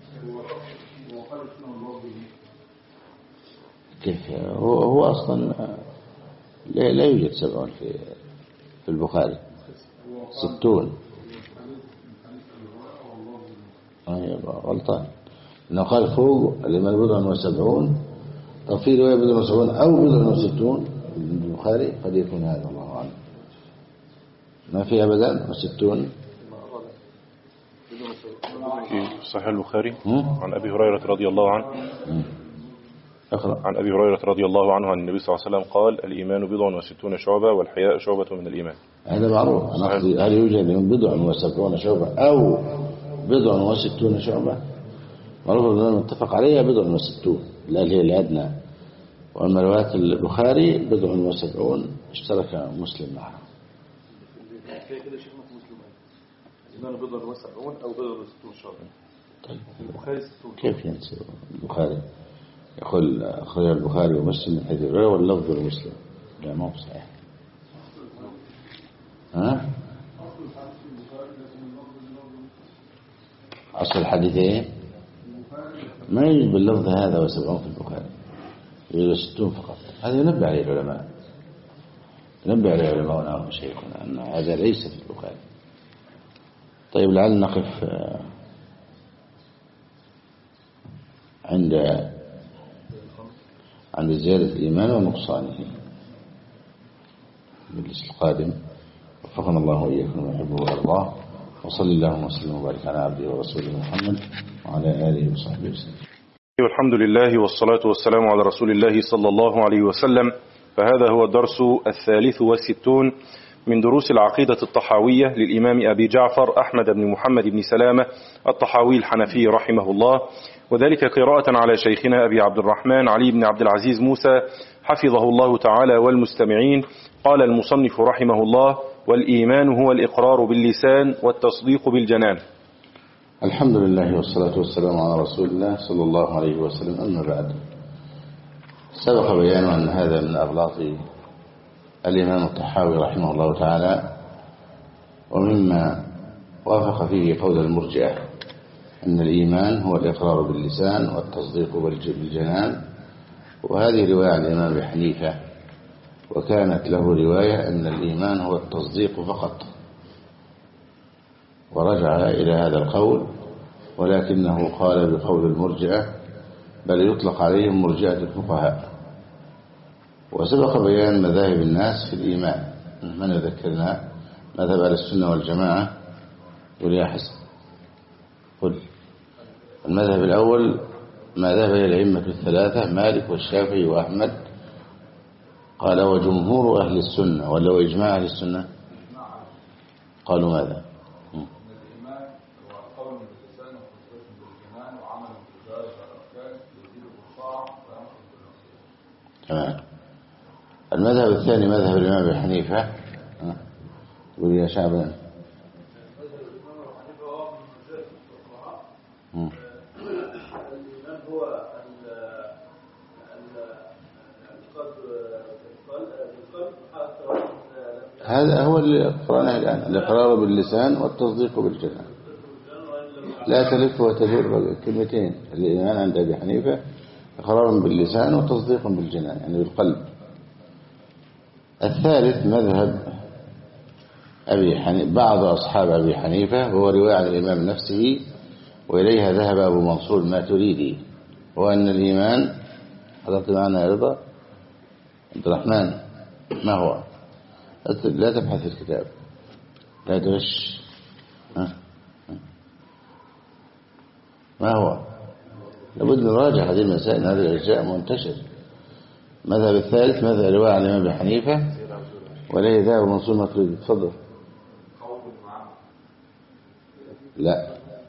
كيف هو هو أصلا لا, لا يوجد سبعون في في البخاري، ستون. أيوة غلطان إنه قال فوق الإمام بضع وسبعون. طب في رواية بضع وسبعون أو بضع وستون في البخاري، قد يكون هذا الله أعلم. ما في أبدا وستون في صحيح البخاري عن أبي هريرة رضي الله عنه. أقرأ. عن أبي هريرة رضي الله عنه عن النبي صلى الله عليه وسلم قال: الإيمان بضع وستون شعبة والحياء شعبة من الإيمان. هذا معروف. أنا أقصد هل يوجد من بضع وسبعون شعبة أو بضع وستون شعبة؟ معروف أننا نتفق عليها بضع وستون، لا هي الأدنى. وأما رواية البخاري بضع وسبعون اشترك مسلم معها. كده شيخنا في مسلم الإيمان بضع وسبعون أو بضع وستون شعبة. طيب البخاري ستون. كيف ينسى البخاري؟ يقول أخرج البخاري ومسلم من حديث هريرة واللفظ لمسلم. لا ما هو صحيح. ها؟ أصل الحديثين ما يوجد باللفظ هذا وسبعون في البخاري، يوجد ستون فقط. هذا ينبه عليه العلماء، ينبه عليه علماؤنا ومشايخنا أن هذا ليس في البخاري. طيب لعل نقف عند عند زيادة الإيمان ونقصانه بالجلسة القادم. وفقنا الله وإياكم ويحبه ويرضاه. وصلى الله وسلم وبارك على عبده ورسوله محمد وعلى آله وصحبه وسلم. والحمد لله والصلاة والسلام على رسول الله صلى الله عليه وسلم. فهذا هو الدرس الثالث والستون من دروس العقيدة الطحاوية للإمام أبي جعفر أحمد بن محمد بن سلامة الطحاوي الحنفي رحمه الله، وذلك قراءة على شيخنا أبي عبد الرحمن علي بن عبد العزيز موسى حفظه الله تعالى والمستمعين. قال المصنف رحمه الله: والإيمان هو الإقرار باللسان والتصديق بالجنان. الحمد لله والصلاة والسلام على رسول الله صلى الله عليه وسلم. أما بعد، سبق بيان أن هذا من أغلاط الإمام الطحاوي رحمه الله تعالى، ومما وافق فيه قول المرجئة أن الإيمان هو الإقرار باللسان والتصديق بالجنان. وهذه رواية عن الإمام أبي حنيفة، وكانت له رواية أن الإيمان هو التصديق فقط، ورجع إلى هذا القول، ولكنه قال بقول المرجئة، بل يطلق عليهم مرجئة الفقهاء. وسبق بيان مذاهب الناس في الإيمان. من ذكرنا مذهب أهل السنة والجماعة؟ قل يا حسن. قل. المذهب الأول ما ذهب إلى الأئمة الثلاثة مالك والشافعي وأحمد. قال وجمهور أهل السنة، ولا وإجماع أهل السنة؟ قالوا ماذا؟ تمام. المذهب الثاني مذهب الإمام أبي حنيفة. قل يا شعبان. هذا هو اللي قرأناه الآن، الإقرار باللسان والتصديق بالجنان. لا تلف وتدور كلمتين. الإيمان عند أبي حنيفة إقرار باللسان وتصديق بالجنان، يعني بالقلب. الثالث مذهب أبي حنيفة، بعض أصحاب أبي حنيفة، وهو رواية عن الإمام نفسه، وإليها ذهب أبو منصور الماتريدي، وأن الإيمان، حضرت معنا يا رضا عبد الرحمن، ما هو؟ لا تبحث الكتاب، لا تغش. ها؟ ما هو؟ لابد من راجع هذه المسائل، هذه الأشياء منتشر. مذهب الثالث مذهب رواية عن الإمام أبي حنيفة، وليه ذهب منصور الماتريدي. تفضل. لا،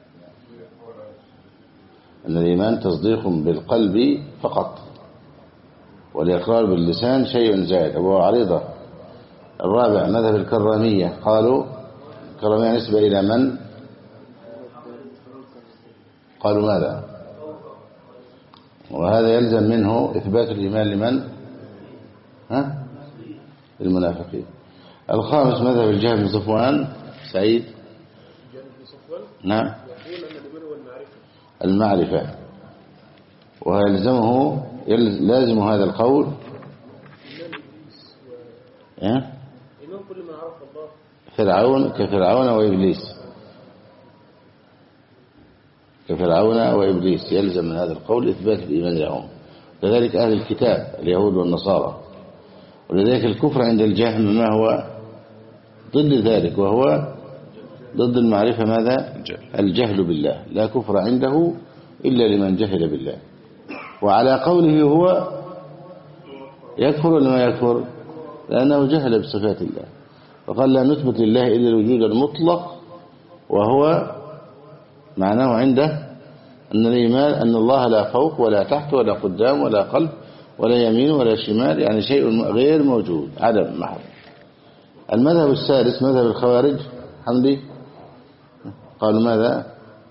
أن الإيمان تصديق بالقلب فقط، والإقرار باللسان شيء زائد. أبو عريضة. الرابع مذهب الكرامية. قالوا الكرامية نسبة إلى من؟ قالوا ماذا؟ وهذا يلزم منه إثبات الإيمان لمن؟ ها؟ المنافقين. الخامس مذهب الجهم بن صفوان. سعيد. نعم. المعرفة، ويلزمه لازم هذا القول فرعون كفرعون وإبليس كفرعون وإبليس يلزم من هذا القول إثبات الإيمان لهم، كذلك أهل الكتاب اليهود والنصارى. ولذلك الكفر عند الجهم ما هو ضد ذلك، وهو ضد المعرفة ماذا؟ الجهل بالله. لا كفر عنده إلا لمن جهل بالله. وعلى قوله هو يكفر ولا ما يكفر؟ لأنه جهل بصفات الله، فقال لا نثبت لله إلا الوجود المطلق، وهو معناه عنده أن الإيمان أن الله لا فوق ولا تحت ولا قدام ولا قلب ولا يمين ولا شمال، يعني شيء غير موجود، عدم محض. المذهب السادس مذهب الخوارج. حمدي قالوا ماذا؟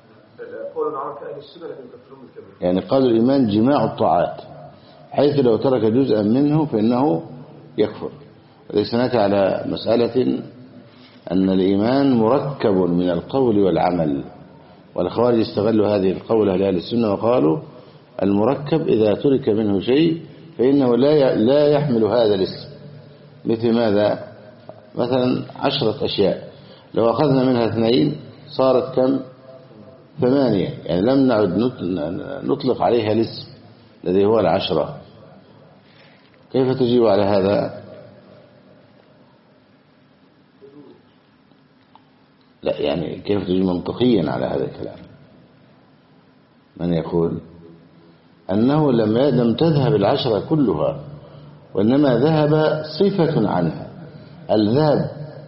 يعني قالوا الإيمان جماع الطاعات، حيث لو ترك جزءا منه فإنه يكفر. وليس نأتي على مسألة أن الإيمان مركب من القول والعمل، والخوارج استغلوا هذه القولة لأهل السنة وقالوا المركب إذا ترك منه شيء فإنه لا لا يحمل هذا الاسم. مثل ماذا؟ مثلا عشرة أشياء لو أخذنا منها اثنين صارت كم؟ ثمانية، يعني لم نعد نطلق عليها الاسم الذي هو العشرة. كيف تجيب على هذا؟ لا، يعني كيف تجيب منطقيا على هذا الكلام؟ من يقول أنه لم تذهب العشرة كلها، وإنما ذهب صفة عنها. الذهب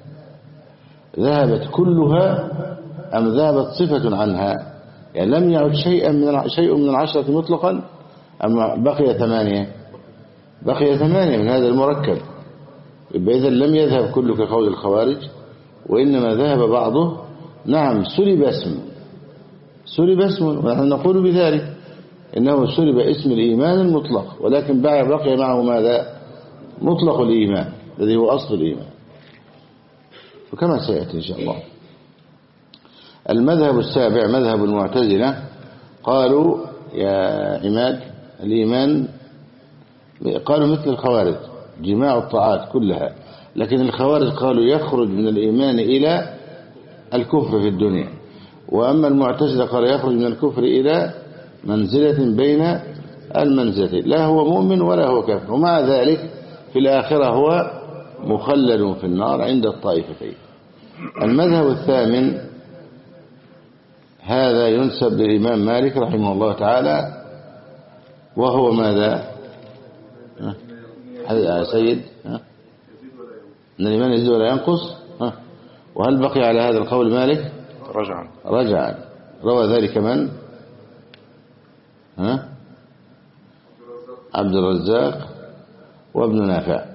ذهبت كلها أم ذهبت صفة عنها؟ يعني لم يعد شيئا من شيء من العشرة مطلقا أم بقي ثمانية؟ بقي ثمانية من هذا المركب. يبقى إذن لم يذهب كله كقول الخوارج، وإنما ذهب بعضه. نعم، سلب اسم سلب اسم ونحن نقول بذلك إنه سلب اسم الإيمان المطلق، ولكن بقي معه ماذا؟ مطلق الإيمان الذي هو أصل الإيمان، فكما سيأتي إن شاء الله. المذهب السابع مذهب المعتزلة. قالوا يا عماد الإيمان، قالوا مثل الخوارج جماع الطاعات كلها، لكن الخوارج قالوا يخرج من الإيمان إلى الكفر في الدنيا، وأما المعتزلة قالوا يخرج من الكفر إلى منزلة بين المنزلتين، لا هو مؤمن ولا هو كافر، ومع ذلك في الآخرة هو مخلد في النار عند الطائفتين. المذهب الثامن هذا ينسب للإمام مالك رحمه الله تعالى، وهو ماذا؟ يا سيد، أن الإيمان يزيد ولا ينقص. وهل بقي على هذا القول مالك؟ رجعا رجعا روى ذلك من؟ ها؟ عبد الرزاق وابن نافع.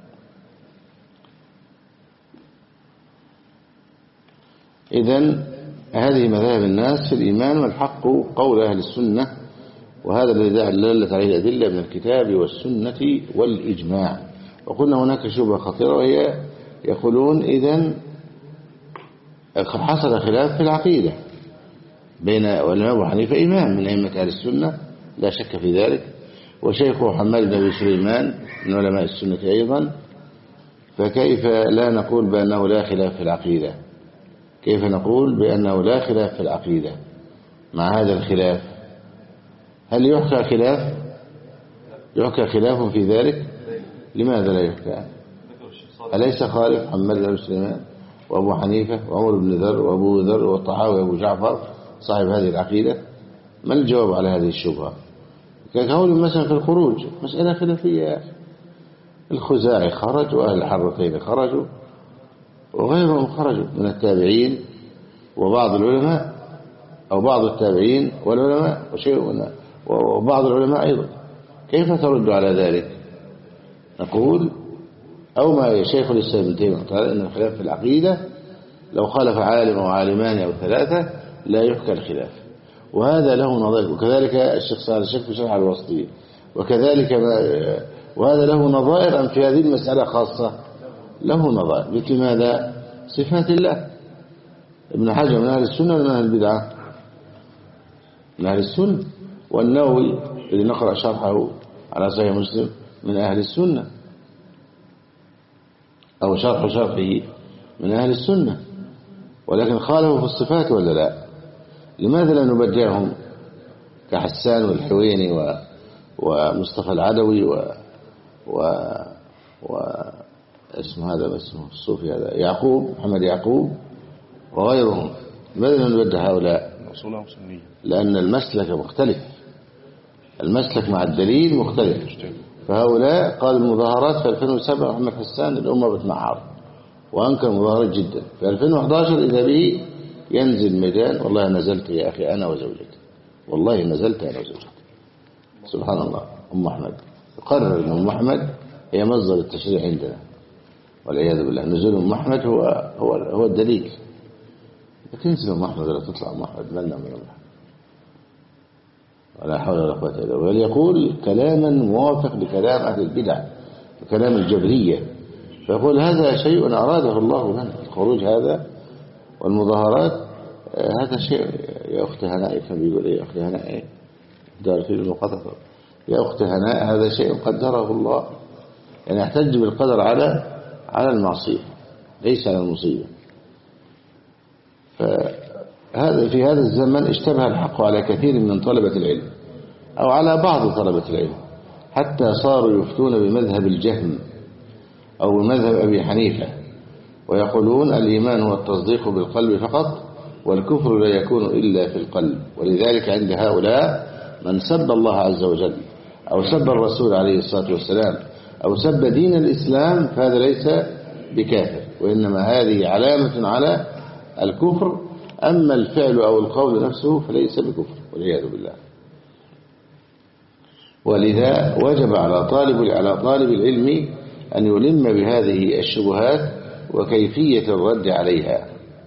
إذن هذه مذاهب الناس في الإيمان، والحق قول أهل السنة، وهذا الذي دلت عليه الأدلة من الكتاب والسنة والإجماع. وقلنا هناك شبهة خطيرة، وهي يقولون إذن حصل خلاف في العقيدة بين والإمام أبو حنيفة إمام من أئمة أهل السنة لا شك في ذلك، وشيخه حماد بن أبي سليمان من علماء السنة أيضا، فكيف لا نقول بأنه لا خلاف في العقيدة؟ كيف نقول بأنه لا خلاف في العقيدة مع هذا الخلاف؟ هل يحكى خلاف؟ يحكى خلاف في ذلك؟ لماذا لا يحكى؟ أليس خالف حماد بن أبي سليمان وأبو حنيفة وعمر بن ذر وأبو ذر والطحاوي وأبو جعفر صاحب هذه العقيدة؟ ما الجواب على هذه الشبهة؟ كقول مثلا في الخروج مسألة خلافية، الخزاعي خرج وأهل الحرتين خرجوا وغيرهم خرجوا من التابعين وبعض العلماء، أو بعض التابعين والعلماء وشيء وبعض العلماء أيضا. كيف ترد على ذلك؟ نقول أو ما شيخ الإسلام ابن تيمية قال إن الخلاف في العقيدة لو خالف عالم أو عالمان أو ثلاثة لا يحكى الخلاف، وهذا له نظائر، وكذلك الشيخ صالح الشيخ في شرح الواسطية، وكذلك ما وهذا له نظائر. أم في هذه المسألة خاصة له نظائر، مثل ماذا؟ صفات الله. ابن حجر من أهل السنة ولا من أهل البدعة؟ من أهل السنة. والنووي الذي نقرأ شرحه على صحيح مسلم من أهل السنة، أو شرح شرحه من أهل السنة، ولكن خالفوا في الصفات ولا لا؟ لماذا لا نبدعهم كحسان والحويني و... ومصطفى العدوي و... و... و... اسمه هذا بس الصوفي هذا يعقوب محمد يعقوب وغيرهم؟ لماذا لا نبدع هؤلاء؟ لأن المسلك مختلف، المسلك مع الدليل مختلف. فهؤلاء قال المظاهرات في ألفين وسبعة محمد حسان الأمة بتنعر وأنكر المظاهرات جدا. في ألفين وأحد عشر إذا به ينزل ميدان، والله نزلت يا أخي أنا وزوجتي، والله نزلت أنا وزوجتي. سبحان الله. أم أحمد يقرر أن أم أحمد هي مصدر التشريع عندنا والعياذ بالله. نزول أم أحمد هو هو هو الدليل. تنزل أم أحمد ولا تطلع أم أحمد، مالنا من أم أحمد؟ ولا حول ولا قوة إلا بالله. وليقول كلاما موافق لكلام أهل البدع وكلام الجبرية، فيقول هذا شيء أراده الله لنا. الخروج هذا والمظاهرات هذا شيء. يا أخت هناء كان بيقول إيه؟ يا أخت هناء دار في المقاطعة. يا أخت هناء هذا شيء قدره الله، يعني يحتج بالقدر على على المعصية ليس على المصيبة. فهذا في هذا الزمن اشتبه الحق على كثير من طلبة العلم أو على بعض طلبة العلم، حتى صاروا يفتون بمذهب الجهم أو بمذهب أبي حنيفة، ويقولون الإيمان هو التصديق بالقلب فقط، والكفر لا يكون إلا في القلب. ولذلك عند هؤلاء من سب الله عز وجل أو سب الرسول عليه الصلاة والسلام أو سب دين الإسلام فهذا ليس بكافر، وإنما هذه علامة على الكفر. أما الفعل أو القول نفسه فليس بكفر والعياذ بالله. ولذا وجب على طالب على طالب العلم أن يلم بهذه الشبهات وكيفية الرد عليها.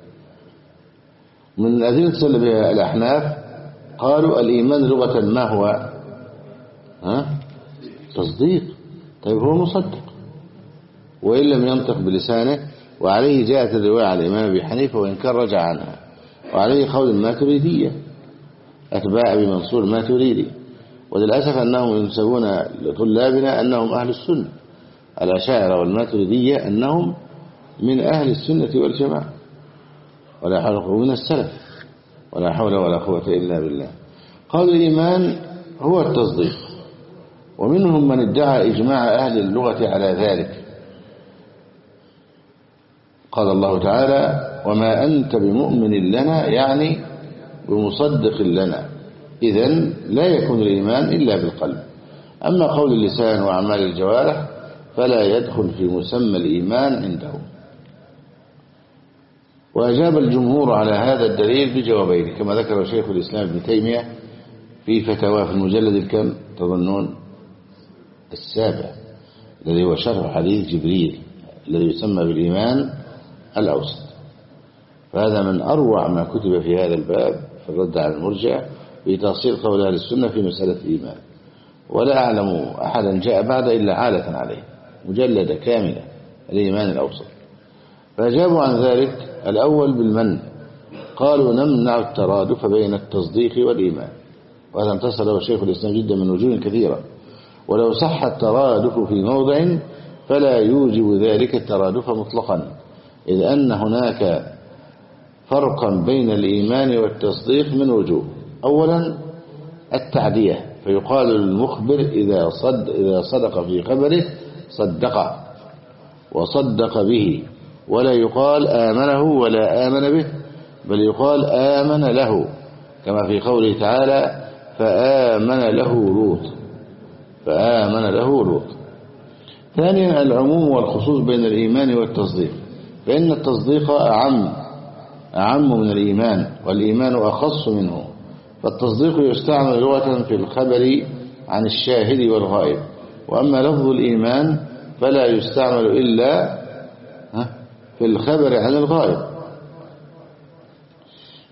من أدلة سلب الأحناف قالوا الإيمان لغة ما هو؟ ها؟ تصديق. طيب هو مصدق وإن لم ينطق بلسانه، وعليه جاءت الرواية على الإمام أبي حنيفة وإن كان رجع عنها، وعليه قول الماتريدية أتباع أبي منصور الماتريدي. وللأسف أنهم ينسبون لطلابنا أنهم أهل السنة، الأشاعرة والماتريدية أنهم من أهل السنة والجماعة ولا حول ولا قوة من السلف ولا حول ولا قوة إلا بالله. قال الإيمان هو التصديق، ومنهم من ادعى إجماع أهل اللغة على ذلك. قال الله تعالى وما أنت بمؤمن لنا، يعني بمصدق لنا. إذن لا يكون الإيمان إلا بالقلب. أما قول اللسان وأعمال الجوارح فلا يدخل في مسمى الإيمان عندهم. وأجاب الجمهور على هذا الدليل بجوابين كما ذكر شيخ الإسلام ابن تيمية في فتاواه في المجلد الكم تظنون السابع، الذي هو شرح حديث جبريل الذي يسمى بالإيمان الأوسط. فهذا من أروع ما كتب في هذا الباب في الرد على المرجع بتأصيل قول أهل السنة في مسألة الإيمان. ولا أعلم أحدا جاء بعد إلا عالة عليه مجلدة كاملة الإيمان الأوسط. فأجابوا عن ذلك الأول بالمن، قالوا نمنع الترادف بين التصديق والإيمان، وهذا انتصر له شيخ الإسلام جدا من وجوه كثيرة. ولو صح الترادف في موضع فلا يوجب ذلك الترادف مطلقا، إذ أن هناك فرقا بين الإيمان والتصديق من وجوه. أولا التعدية، فيقال للمخبر إذا صد إذا صدق في خبره صدقه وصدق به، ولا يقال آمنه ولا آمن به، بل يقال آمن له، كما في قوله تعالى فآمن له لوط فآمن له لوط. ثانيا العموم والخصوص بين الإيمان والتصديق، فإن التصديق أعم أعم من الإيمان، والإيمان أخص منه. فالتصديق يستعمل لغة في الخبر عن الشاهد والغائب، وأما لفظ الإيمان فلا يستعمل إلا في الخبر عن الغائب.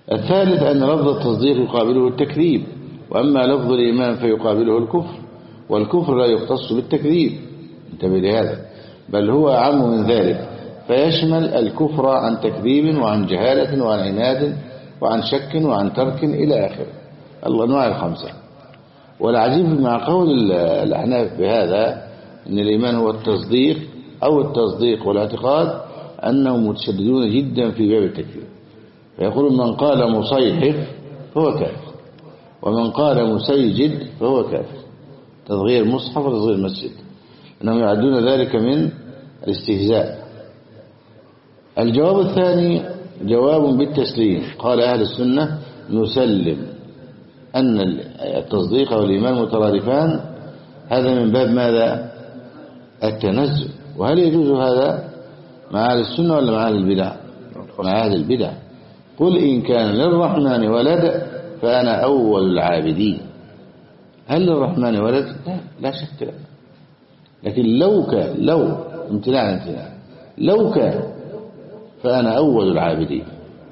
الثالث أن لفظ التصديق يقابله التكذيب، وأما لفظ الإيمان فيقابله الكفر، والكفر لا يختص بالتكذيب، انتبه لهذا، بل هو أعم من ذلك، فيشمل الكفر عن تكذيب وعن جهالة وعن عناد وعن شك وعن ترك إلى آخره، الأنواع الخمسة. والعجيب مع قول الأحناف بهذا أن الإيمان هو التصديق أو التصديق والاعتقاد أنهم متشددون جدا في باب التكفير، فيقول من قال مصيحف فهو كافر، ومن قال مسيجد فهو كافر، تصغير مصحف وتصغير مسجد، أنهم يعدون ذلك من الاستهزاء. الجواب الثاني جواب بالتسليم، قال أهل السنة نسلم أن التصديق والإيمان مترادفان، هذا من باب ماذا؟ التنزل. وهل يجوز هذا مع أهل السنة ولا مع أهل البدع؟ مع أهل البدع. قل إن كان للرحمن ولد فأنا أول العابدين. هل للرحمن ولد؟ لا, لا شك لا. لكن لو كان، لو امتناع امتناع لو كان فأنا أول العابدين.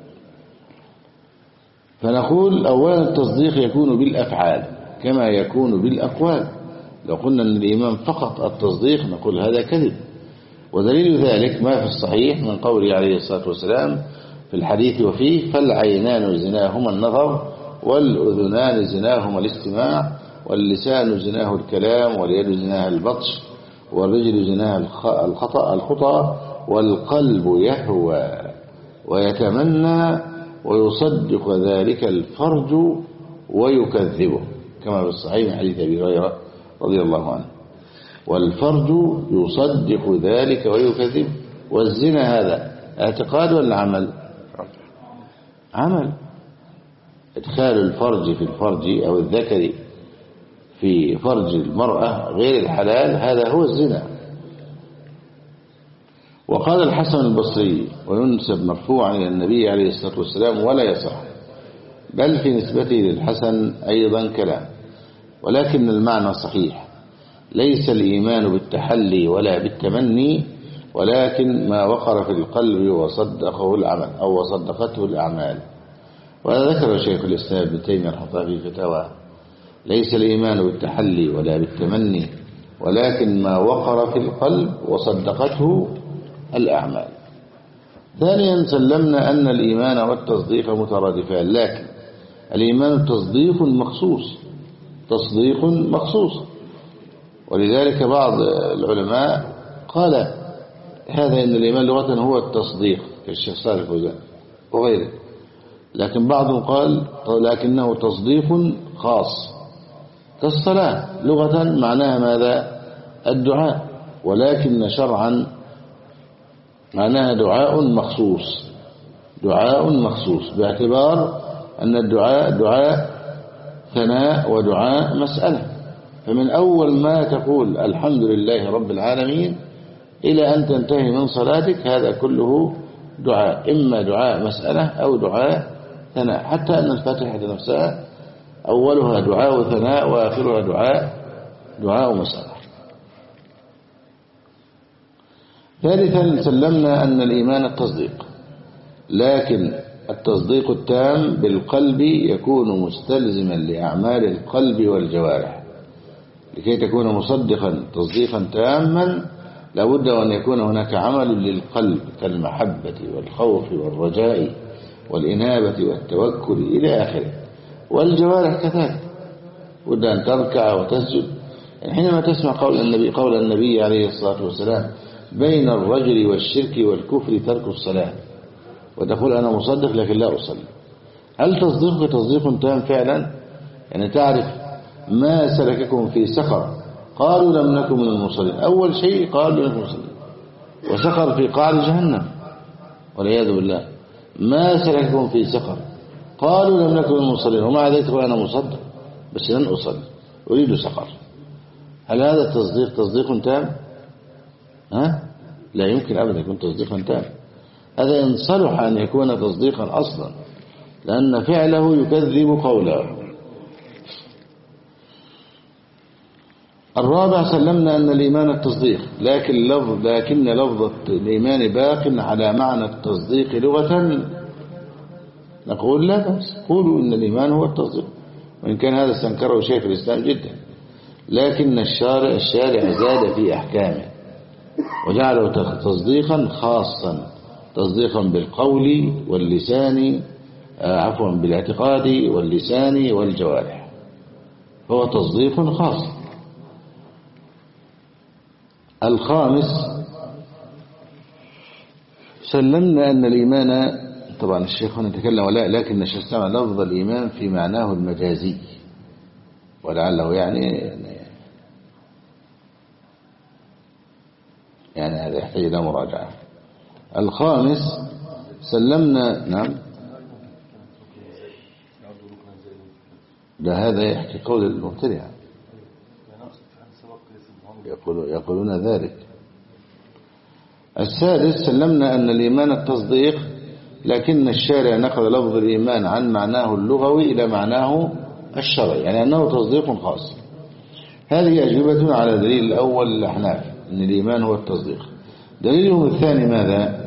فنقول أولا التصديق يكون بالأفعال كما يكون بالأقوال. لو قلنا أن الإيمان فقط التصديق نقول هذا كذب، ودليل ذلك ما في الصحيح من قوله عليه الصلاة والسلام في الحديث وفيه فالعينان زناهما النظر والأذنان زناهما الاستماع واللسان زناه الكلام واليد زناها البطش والرجل زناها الخطأ الخطأ والقلب يهوى ويتمنى ويصدق ذلك الفرج ويكذبه، كما في الصحيح من حديث أبي هريرة رضي الله عنه. والفرج يصدق ذلك ويكذبه. والزنا هذا اعتقاد ولا عمل؟ عمل. إدخال الفرج في الفرج أو الذكر في فرج المرأة غير الحلال هذا هو الزنا. وقال الحسن البصري وينسب مرفوعا إلى النبي عليه الصلاة والسلام ولا يصح، بل في نسبته للحسن أيضا كلام، ولكن المعنى صحيح. ليس الإيمان بالتحلي ولا بالتمني، ولكن ما وقر في القلب وصدقه العمل أو وصدقته الأعمال. وهذا ذكر شيخ الإسلام ابن تيمية رحمه الله في فتاواه. ليس الإيمان بالتحلي ولا بالتمني، ولكن ما وقر في القلب وصدقته الأعمال. ثانيا سلمنا أن الإيمان والتصديق مترادفان، لكن الإيمان تصديق مخصوص، تصديق مخصوص. ولذلك بعض العلماء قال هذا إن الإيمان لغة هو التصديق كالشيخ صالح الفوزان وغيره، لكن بعضهم قال لكنه تصديق خاص كالصلاة، لغة معناها ماذا؟ الدعاء، ولكن شرعا معناها دعاء مخصوص، دعاء مخصوص باعتبار أن الدعاء دعاء ثناء ودعاء مسألة. فمن أول ما تقول الحمد لله رب العالمين إلى أن تنتهي من صلاتك هذا كله دعاء، إما دعاء مسألة أو دعاء ثناء، حتى أن الفاتحة نفسها أولها دعاء ثناء وآخرها دعاء دعاء مسألة. ثالثا سلمنا أن الإيمان التصديق، لكن التصديق التام بالقلب يكون مستلزما لأعمال القلب والجوارح. لكي تكون مصدقا تصديقا تاما لابد أن يكون هناك عمل للقلب كالمحبة والخوف والرجاء والإنابة والتوكل إلى آخره، والجوارح كذلك بد أن تركع وتسجد. حينما تسمع قول النبي قول النبي عليه الصلاة والسلام بين الرجل والشرك والكفر ترك الصلاة، وتقول أنا مصدق لكن لا أصلي، هل تصديقك تصديق تام فعلا؟ يعني تعرف ما سلككم في سقر؟ قالوا لم نكن من المصلين. أول شيء قالوا لم نكن من المصلين، وسقر في قعر جهنم والعياذ بالله. ما سلككم في سقر؟ قالوا لم نكن من المصلين، ومع ذلك أنا مصدق بس لن أصلي أريد سقر. هل هذا التصديق تصديق تام؟ ها؟ لا يمكن أبدا يكون تصديقا تام. هذا إن صلح أن يكون تصديقا أصلا، لأن فعله يكذب قوله. الرابع سلمنا أن الإيمان التصديق، لكن لفظ لكن لفظ الإيمان باق على معنى التصديق لغة نقول لا بأس، قولوا إن الإيمان هو التصديق، وإن كان هذا استنكره شيخ الإسلام جدا، لكن الشارع الشارع زاد في أحكامه وجعله تصديقا خاصا، تصديقا بالقول واللسان، عفوا بالاعتقاد واللسان والجوارح، هو تصديق خاص. الخامس سلمنا أن الإيمان، طبعا الشيخ هنا تكلم ولا لكن الشيخ استعمل لفظ الإيمان في معناه المجازي، ولعله يعني يعني هذا يحتاج إلى مراجعة. الخامس سلمنا، نعم ده هذا يحكي قول المبتدعة، يقول يقولون ذلك. السادس سلمنا أن الإيمان التصديق، لكن الشارع نقل لفظ الإيمان عن معناه اللغوي إلى معناه الشرعي، يعني أنه تصديق خاص. هذه أجوبة على دليل الأول للأحناف أن الإيمان هو التصديق. دليلهم الثاني ماذا؟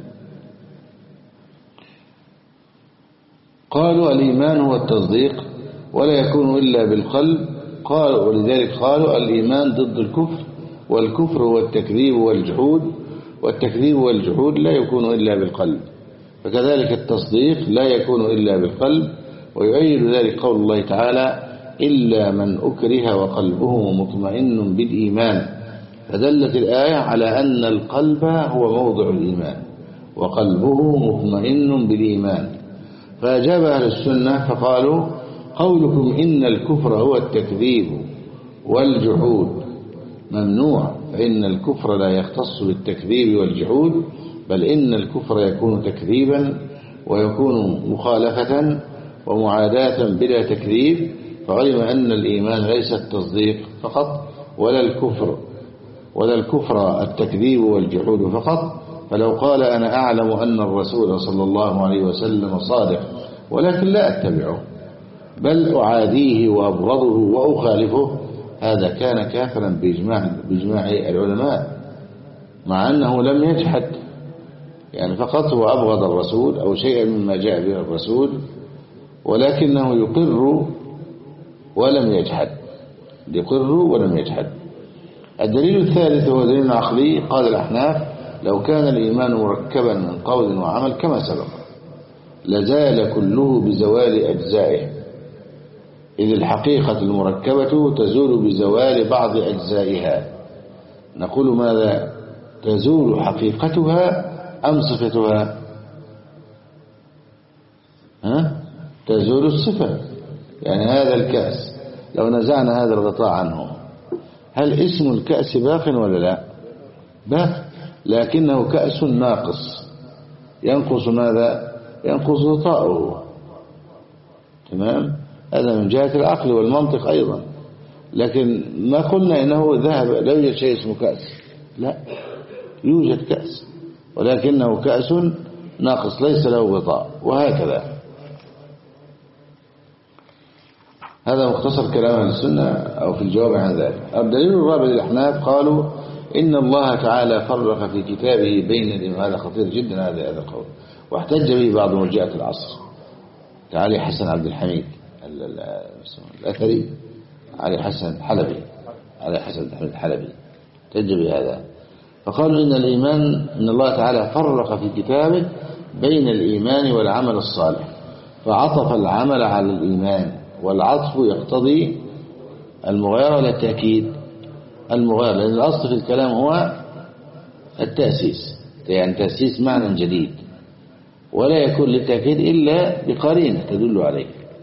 قالوا الإيمان هو التصديق ولا يكون إلا بالقلب، قالوا ولذلك قالوا الإيمان ضد الكفر، والكفر هو التكذيب والجحود، والتكذيب والجحود لا يكون إلا بالقلب، فكذلك التصديق لا يكون إلا بالقلب. ويؤيد ذلك قول الله تعالى إلا من أكره وقلبه مطمئن بالإيمان، فدلت الآية على أن القلب هو موضع الإيمان وقلبه مطمئن بالإيمان. فأجاب أهل السنة فقالوا قولكم إن الكفر هو التكذيب والجحود ممنوع، فإن الكفر لا يختص بالتكذيب والجحود، بل إن الكفر يكون تكذيبا ويكون مخالفة ومعاداة بلا تكذيب، فعلم أن الإيمان ليس التصديق فقط ولا الكفر ولا الكفر التكذيب والجحود فقط. فلو قال أنا أعلم أن الرسول صلى الله عليه وسلم صادق ولكن لا أتبعه بل أعاديه وأبغضه وأخالفه، هذا كان كافرا بإجماع, بإجماع العلماء، مع أنه لم يجحد، يعني فقط هو أبغض الرسول أو شيئا مما جاء به الرسول، ولكنه يقر ولم يجحد، يقر ولم يجحد. الدليل الثالث هو دليل عقلي. قال الأحناف لو كان الإيمان مركبا من قول وعمل كما سبق لزال كله بزوال أجزائه، إذ الحقيقة المركبة تزول بزوال بعض أجزائها. نقول ماذا؟ تزول حقيقتها أم صفتها؟ ها؟ تزول الصفة. يعني هذا الكأس لو نزعنا هذا الغطاء عنه هل اسم الكأس باق ولا لا؟ باق، لكنه كأس ناقص، ينقص ماذا؟ ينقص غطاؤه. تمام؟ هذا من جهة العقل والمنطق أيضا، لكن ما قلنا إنه ذهب لا يوجد شيء اسمه كأس، لا يوجد كأس ولكنه كأس ناقص ليس له غطاء، وهكذا. هذا مختصر كلام أهل السنة أو في الجواب عن ذلك. الدليل الرابع للأحناف قالوا إن الله تعالى فرق في كتابه بين، هذا خطير جدا هذا هذا القول، واحتج به بعض مرجئة العصر كعلي حسن عبد الحميد الأثري، علي حسن الحلبي، علي حسن عبد الحميد الحلبي احتج بهذا، فقالوا إن الإيمان إن الله تعالى فرق في كتابه بين الإيمان والعمل الصالح، فعطف العمل على الإيمان، والعطف يقتضي المغايرة ولا التأكيد؟ المغايرة، لأن الأصل في الكلام هو التأسيس، يعني تأسيس معنى جديد، ولا يكون للتأكيد إلا بقرينة تدل عليه.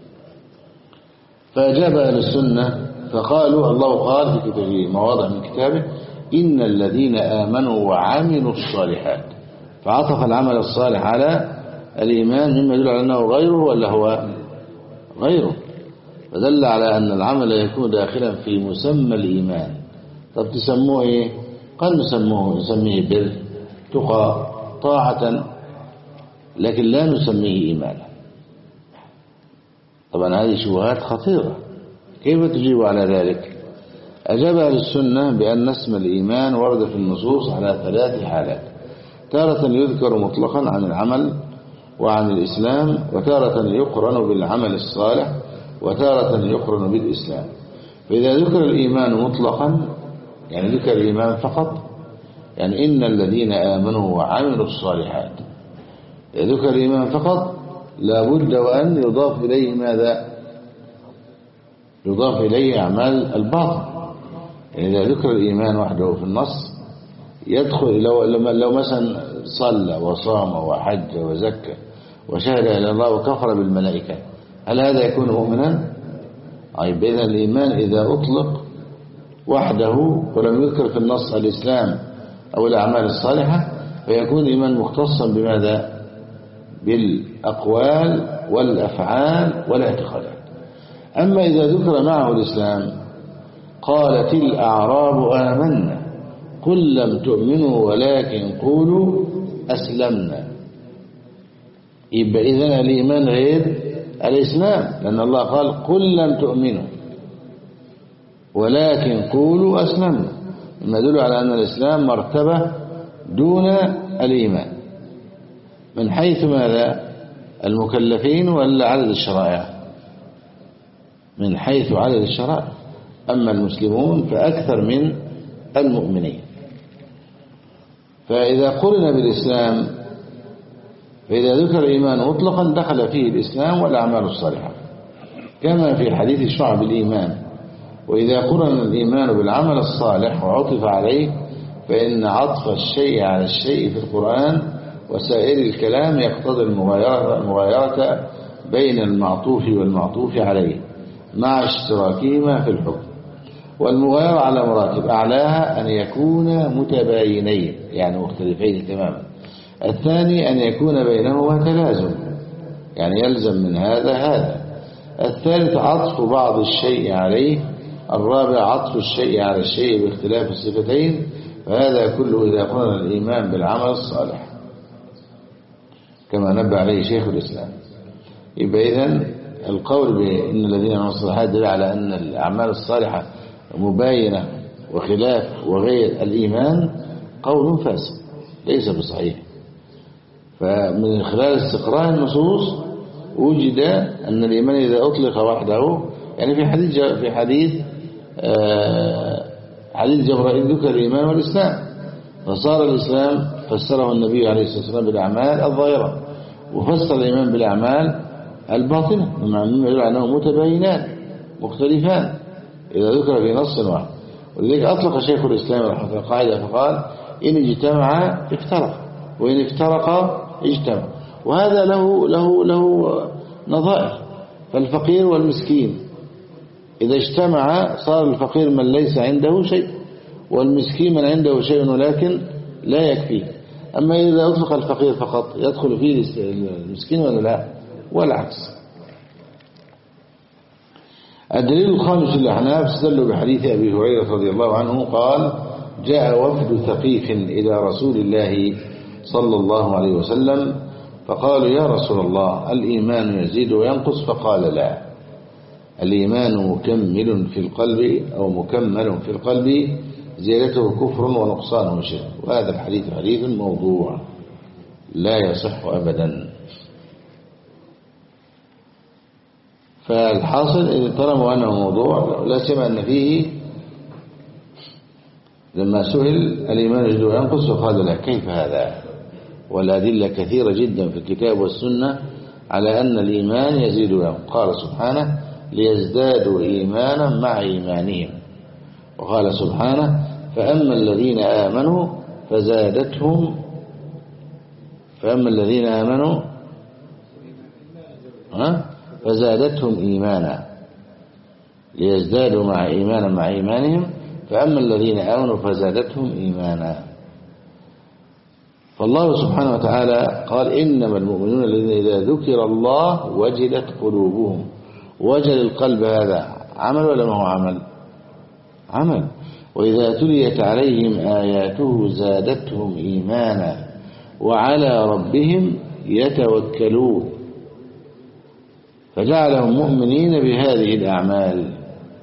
فأجاب أهل السنة فقالوا الله قال في كتابه مواضع من كتابه إن الذين آمنوا وعملوا الصالحات، فعطف العمل الصالح على الإيمان مما يدل على أنه غيره ولا هو غيره، فدل على أن العمل يكون داخلا في مسمى الإيمان. طب تسموه إيه؟ قال نسموه نسميه بر، تقى، طاعة، لكن لا نسميه إيمانا. طبعا هذه شبهات خطيرة، كيف تجيب على ذلك؟ أجاب أهل السنة بأن اسم الإيمان ورد في النصوص على ثلاث حالات: تارة يذكر مطلقا عن العمل وعن الإسلام، وتارة يقرن بالعمل الصالح، وتارة يقرن بالإسلام. فإذا ذكر الإيمان مطلقا يعني ذكر الإيمان فقط، يعني إن الذين آمنوا وعملوا الصالحات، إذا ذكر الإيمان فقط لابد وأن يضاف إليه ماذا؟ يضاف إليه أعمال الباطن. يعني إذا ذكر الإيمان وحده في النص يدخل، لو, لو مثلا صلى وصام وحج وزكى وشهد إلى الله وكفر بالملائكة، هل هذا يكون مؤمنا؟ أي بإذن الإيمان إذا أطلق وحده ولم يذكر في النص الإسلام أو الأعمال الصالحة فيكون الإيمان مختصا بماذا؟ بالأقوال والأفعال والاعتقادات. أما إذا ذكر معه الإسلام قالت الأعراب آمنا قل لم تؤمنوا ولكن قولوا أسلمنا، يبقى إذن الإيمان غير الإسلام، لأن الله قال قل لم تؤمنوا ولكن قولوا أسلمنا، مما يدل على أن الإسلام مرتبة دون الإيمان من حيث ماذا؟ المكلفين ولا عدد الشرائع؟ من حيث عدد الشرائع. أما المسلمون فأكثر من المؤمنين. فإذا قرن بالإسلام، فإذا ذكر الإيمان مطلقا دخل فيه الإسلام والأعمال الصالحة، كما في حديث شعب الإيمان. وإذا قرن الإيمان بالعمل الصالح وعطف عليه فإن عطف الشيء على الشيء في القرآن وسائر الكلام يقتضي المغايرة بين المعطوف والمعطوف عليه مع اشتراكهما في الحكم. والمغايرة على مراتب، أعلاها أن يكونا متباينين يعني مختلفين تماما. الثاني أن يكون بينهما تلازم يعني يلزم من هذا هذا. الثالث عطف بعض الشيء عليه. الرابع عطف الشيء على الشيء باختلاف الصفتين. فهذا كله إذا قرن الإيمان بالعمل الصالح كما نبه عليه شيخ الإسلام. يبقى إذن القول بأن الذين عملوا الصالحات دل على أن الأعمال الصالحة مباينة وخلاف وغير الإيمان قول فاسد ليس بصحيح. فمن خلال استقراء النصوص وجد أن الإيمان إذا أطلق وحده، يعني في حديث في حديث آه حديث جبرائيل ذكر الإيمان والإسلام، فصار الإسلام فسره النبي عليه الصلاة والسلام بالأعمال الظاهرة، وفسر الإيمان بالأعمال الباطنة، مما يدل على أنه متباينان مختلفان إذا ذكر في نص واحد. ولذلك أطلق شيخ الإسلام رحمه الله قاعدة فقال إن اجتمع افترق وإن افترق اجتمع. وهذا له له له نظائر. فالفقير والمسكين إذا اجتمع صار الفقير من ليس عنده شيء، والمسكين من عنده شيء ولكن لا يكفيه. أما إذا أطلق الفقير فقط يدخل فيه المسكين ولا لا؟ والعكس. الدليل الخامس للأحناف استدلوا بحديث أبي هريرة رضي الله عنه قال جاء وفد ثقيف إلى رسول الله صلى الله عليه وسلم فقالوا يا رسول الله الإيمان يزيد وينقص؟ فقال لا، الإيمان مكمل في القلب أو مكمل في القلب زيادته كفر ونقصانه شرك. وهذا الحديث حديث موضوع لا يصح أبدا. فالحاصل إن طالما أنه موضوع لا سمع أن فيه لما سئل الإيمان يزيد وينقص فقال لا. كيف هذا؟ والأدلة كثيرة جدا في الكتاب والسنة على أن الإيمان يزيد وينقص. قال سبحانه ليزدادوا إيمانا مع إيمانهم، وقال سبحانه فأما الذين آمنوا فزادتهم فأما الذين آمنوا ها فزادتهم إيمانا ليزدادوا مع إيمانا مع إيمانهم فأما الذين آمنوا فزادتهم إيمانا. فالله سبحانه وتعالى قال إنما المؤمنون الذين إذا ذكر الله وجلت قلوبهم. وجل القلب هذا عمل ولا ما هو عمل؟ عمل. وإذا تليت عليهم آياته زادتهم إيمانا وعلى ربهم يتوكلون. فجعلهم مؤمنين بهذه الأعمال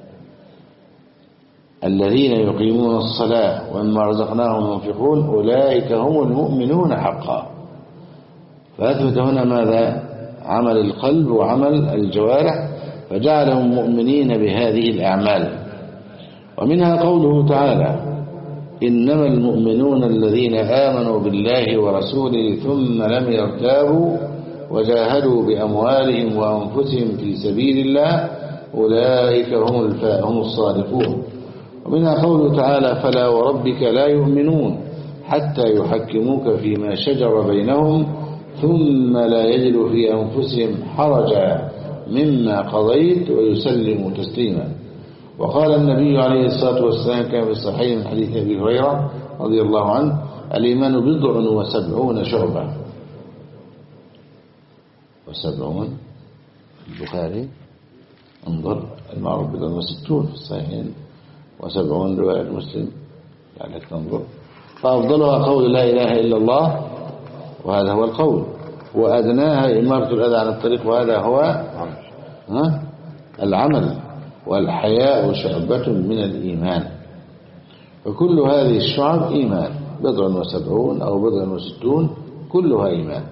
الذين يقيمون الصلاة ومما رزقناهم ينفقون أولئك هم المؤمنون حقا. فأثبت هنا ماذا؟ عمل القلب وعمل الجوارح، فجعلهم مؤمنين بهذه الأعمال. ومنها قوله تعالى: إنما المؤمنون الذين آمنوا بالله ورسوله ثم لم يرتابوا وجاهدوا بأموالهم وأنفسهم في سبيل الله أولئك هم هم الصادقون. ومنها قوله تعالى: فلا وربك لا يؤمنون حتى يحكموك فيما شجر بينهم ثم لا يجدوا في أنفسهم حرجا مما قضيت ويسلموا تسليما. وقال النبي عليه الصلاة والسلام كما في الصحيح من حديث أبي هريرة رضي الله عنه: الإيمان بضع وسبعون شعبة. وسبعون في البخاري انظر المعروف بضع وستون في الصحيحين، وسبعون رواية مسلم يعني تنظر. فأفضلها قول لا إله إلا الله، وهذا هو القول، وأدناها إمارة الأذى عن الطريق، وهذا هو ها العمل. والحياء شعبة من الإيمان، وكل هذه الشعب إيمان، بضع وسبعون أو بضع وستون كلها إيمان.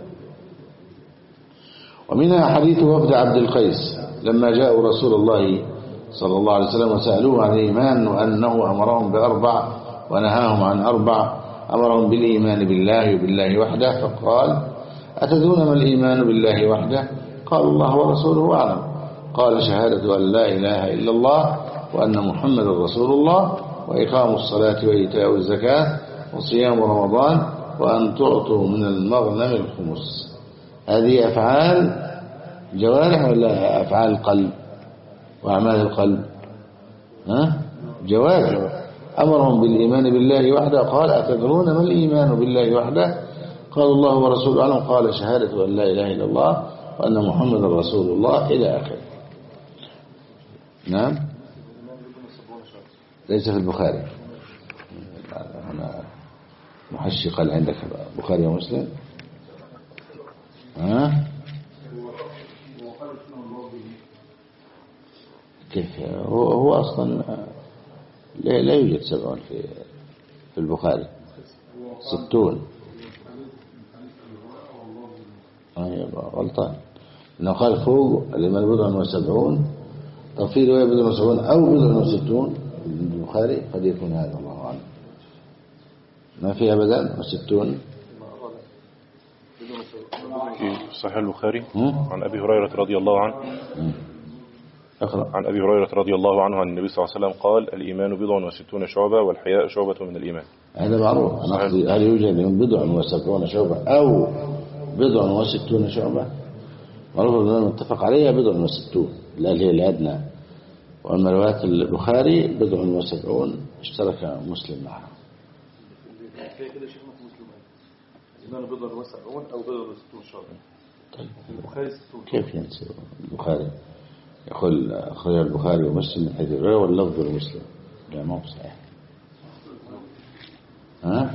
ومنها حديث وفد عبد القيس لما جاءوا رسول الله صلى الله عليه وسلم وسألوه عن الإيمان، وأنه أمرهم بأربع ونهاهم عن أربع. أمرهم بالإيمان بالله وبالله وحده، فقال: أتدرون ما الإيمان بالله وحده؟ قالوا: الله ورسوله أعلم. قال: شهادة أن لا إله إلا الله وأن محمد رسول الله، وإقام الصلاة وإيتاء الزكاة وصيام رمضان وأن تعطوا من المغنم الخمس. هذه أفعال جوارح ولا أفعال قلب وأعمال القلب؟ ها؟ جوارح. أمرهم بالإيمان بالله وحده. قال: أتدرون ما الإيمان بالله وحده؟ قال: الله ورسوله أعلم. قال: شهادة أن لا إله إلا الله وأن محمد رسول الله إلى آخره. نعم، ليس في البخاري هنا محشي. قال عندك بخاري ومسلم. ها كيف هو هو أصلا لا, لا يوجد سبعون في في البخاري، ستون. أيوة غلطان، إنه قال فوق الإيمان بضع وسبعون. طب في رواية بضع وسبعون أو بضع وستون في البخاري، قد يكون هذا الله أعلم. ما في أبدا وستون في صحيح البخاري عن أبي هريرة رضي الله عنه. أقرأ. عن أبي هريرة رضي الله عنه عن النبي صلى الله عليه وسلم قال: الإيمان بضع وستون شعبة والحياء شعبة من الإيمان. هذا معروف. هل يوجد من بضع وسبعون شعبة أو بضع وستون شعبة؟ معروف أننا نتفق عليها بضع وستون، لا هي الأدنى. وأما رواية البخاري بضع وسبعون اشترك مسلم معها. كده شيخنا في مسلم الإيمان بضع وسبعون أو بضع وستون شعبة. طيب البخاري ستون. كيف ينسى البخاري؟ يقول أخرج البخاري ومسلم من حديث هريرة واللفظ لمسلم. لا ما هو صحيح. ها؟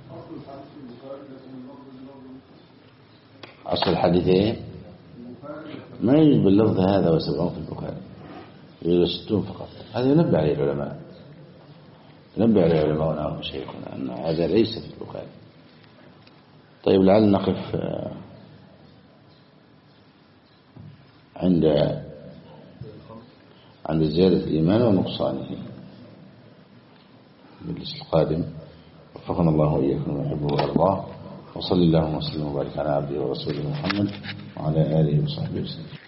أصل الحديث إيه؟ ما يوجد باللفظ هذا وسبعون في البخاري، يوجد ستون فقط. هذا ينبه عليه العلماء، ينبه عليه علماؤنا ومشايخنا أن هذا ليس في البخاري. طيب لعل نقف عند عند زيادة الإيمان ونقصانه بالجلسة القادم. وفقنا الله وإياكم ويحبه ويرضاه. وصلى اللهم وسلم وبارك على عبده ورسوله محمد وعلى آله وصحبه وسلم.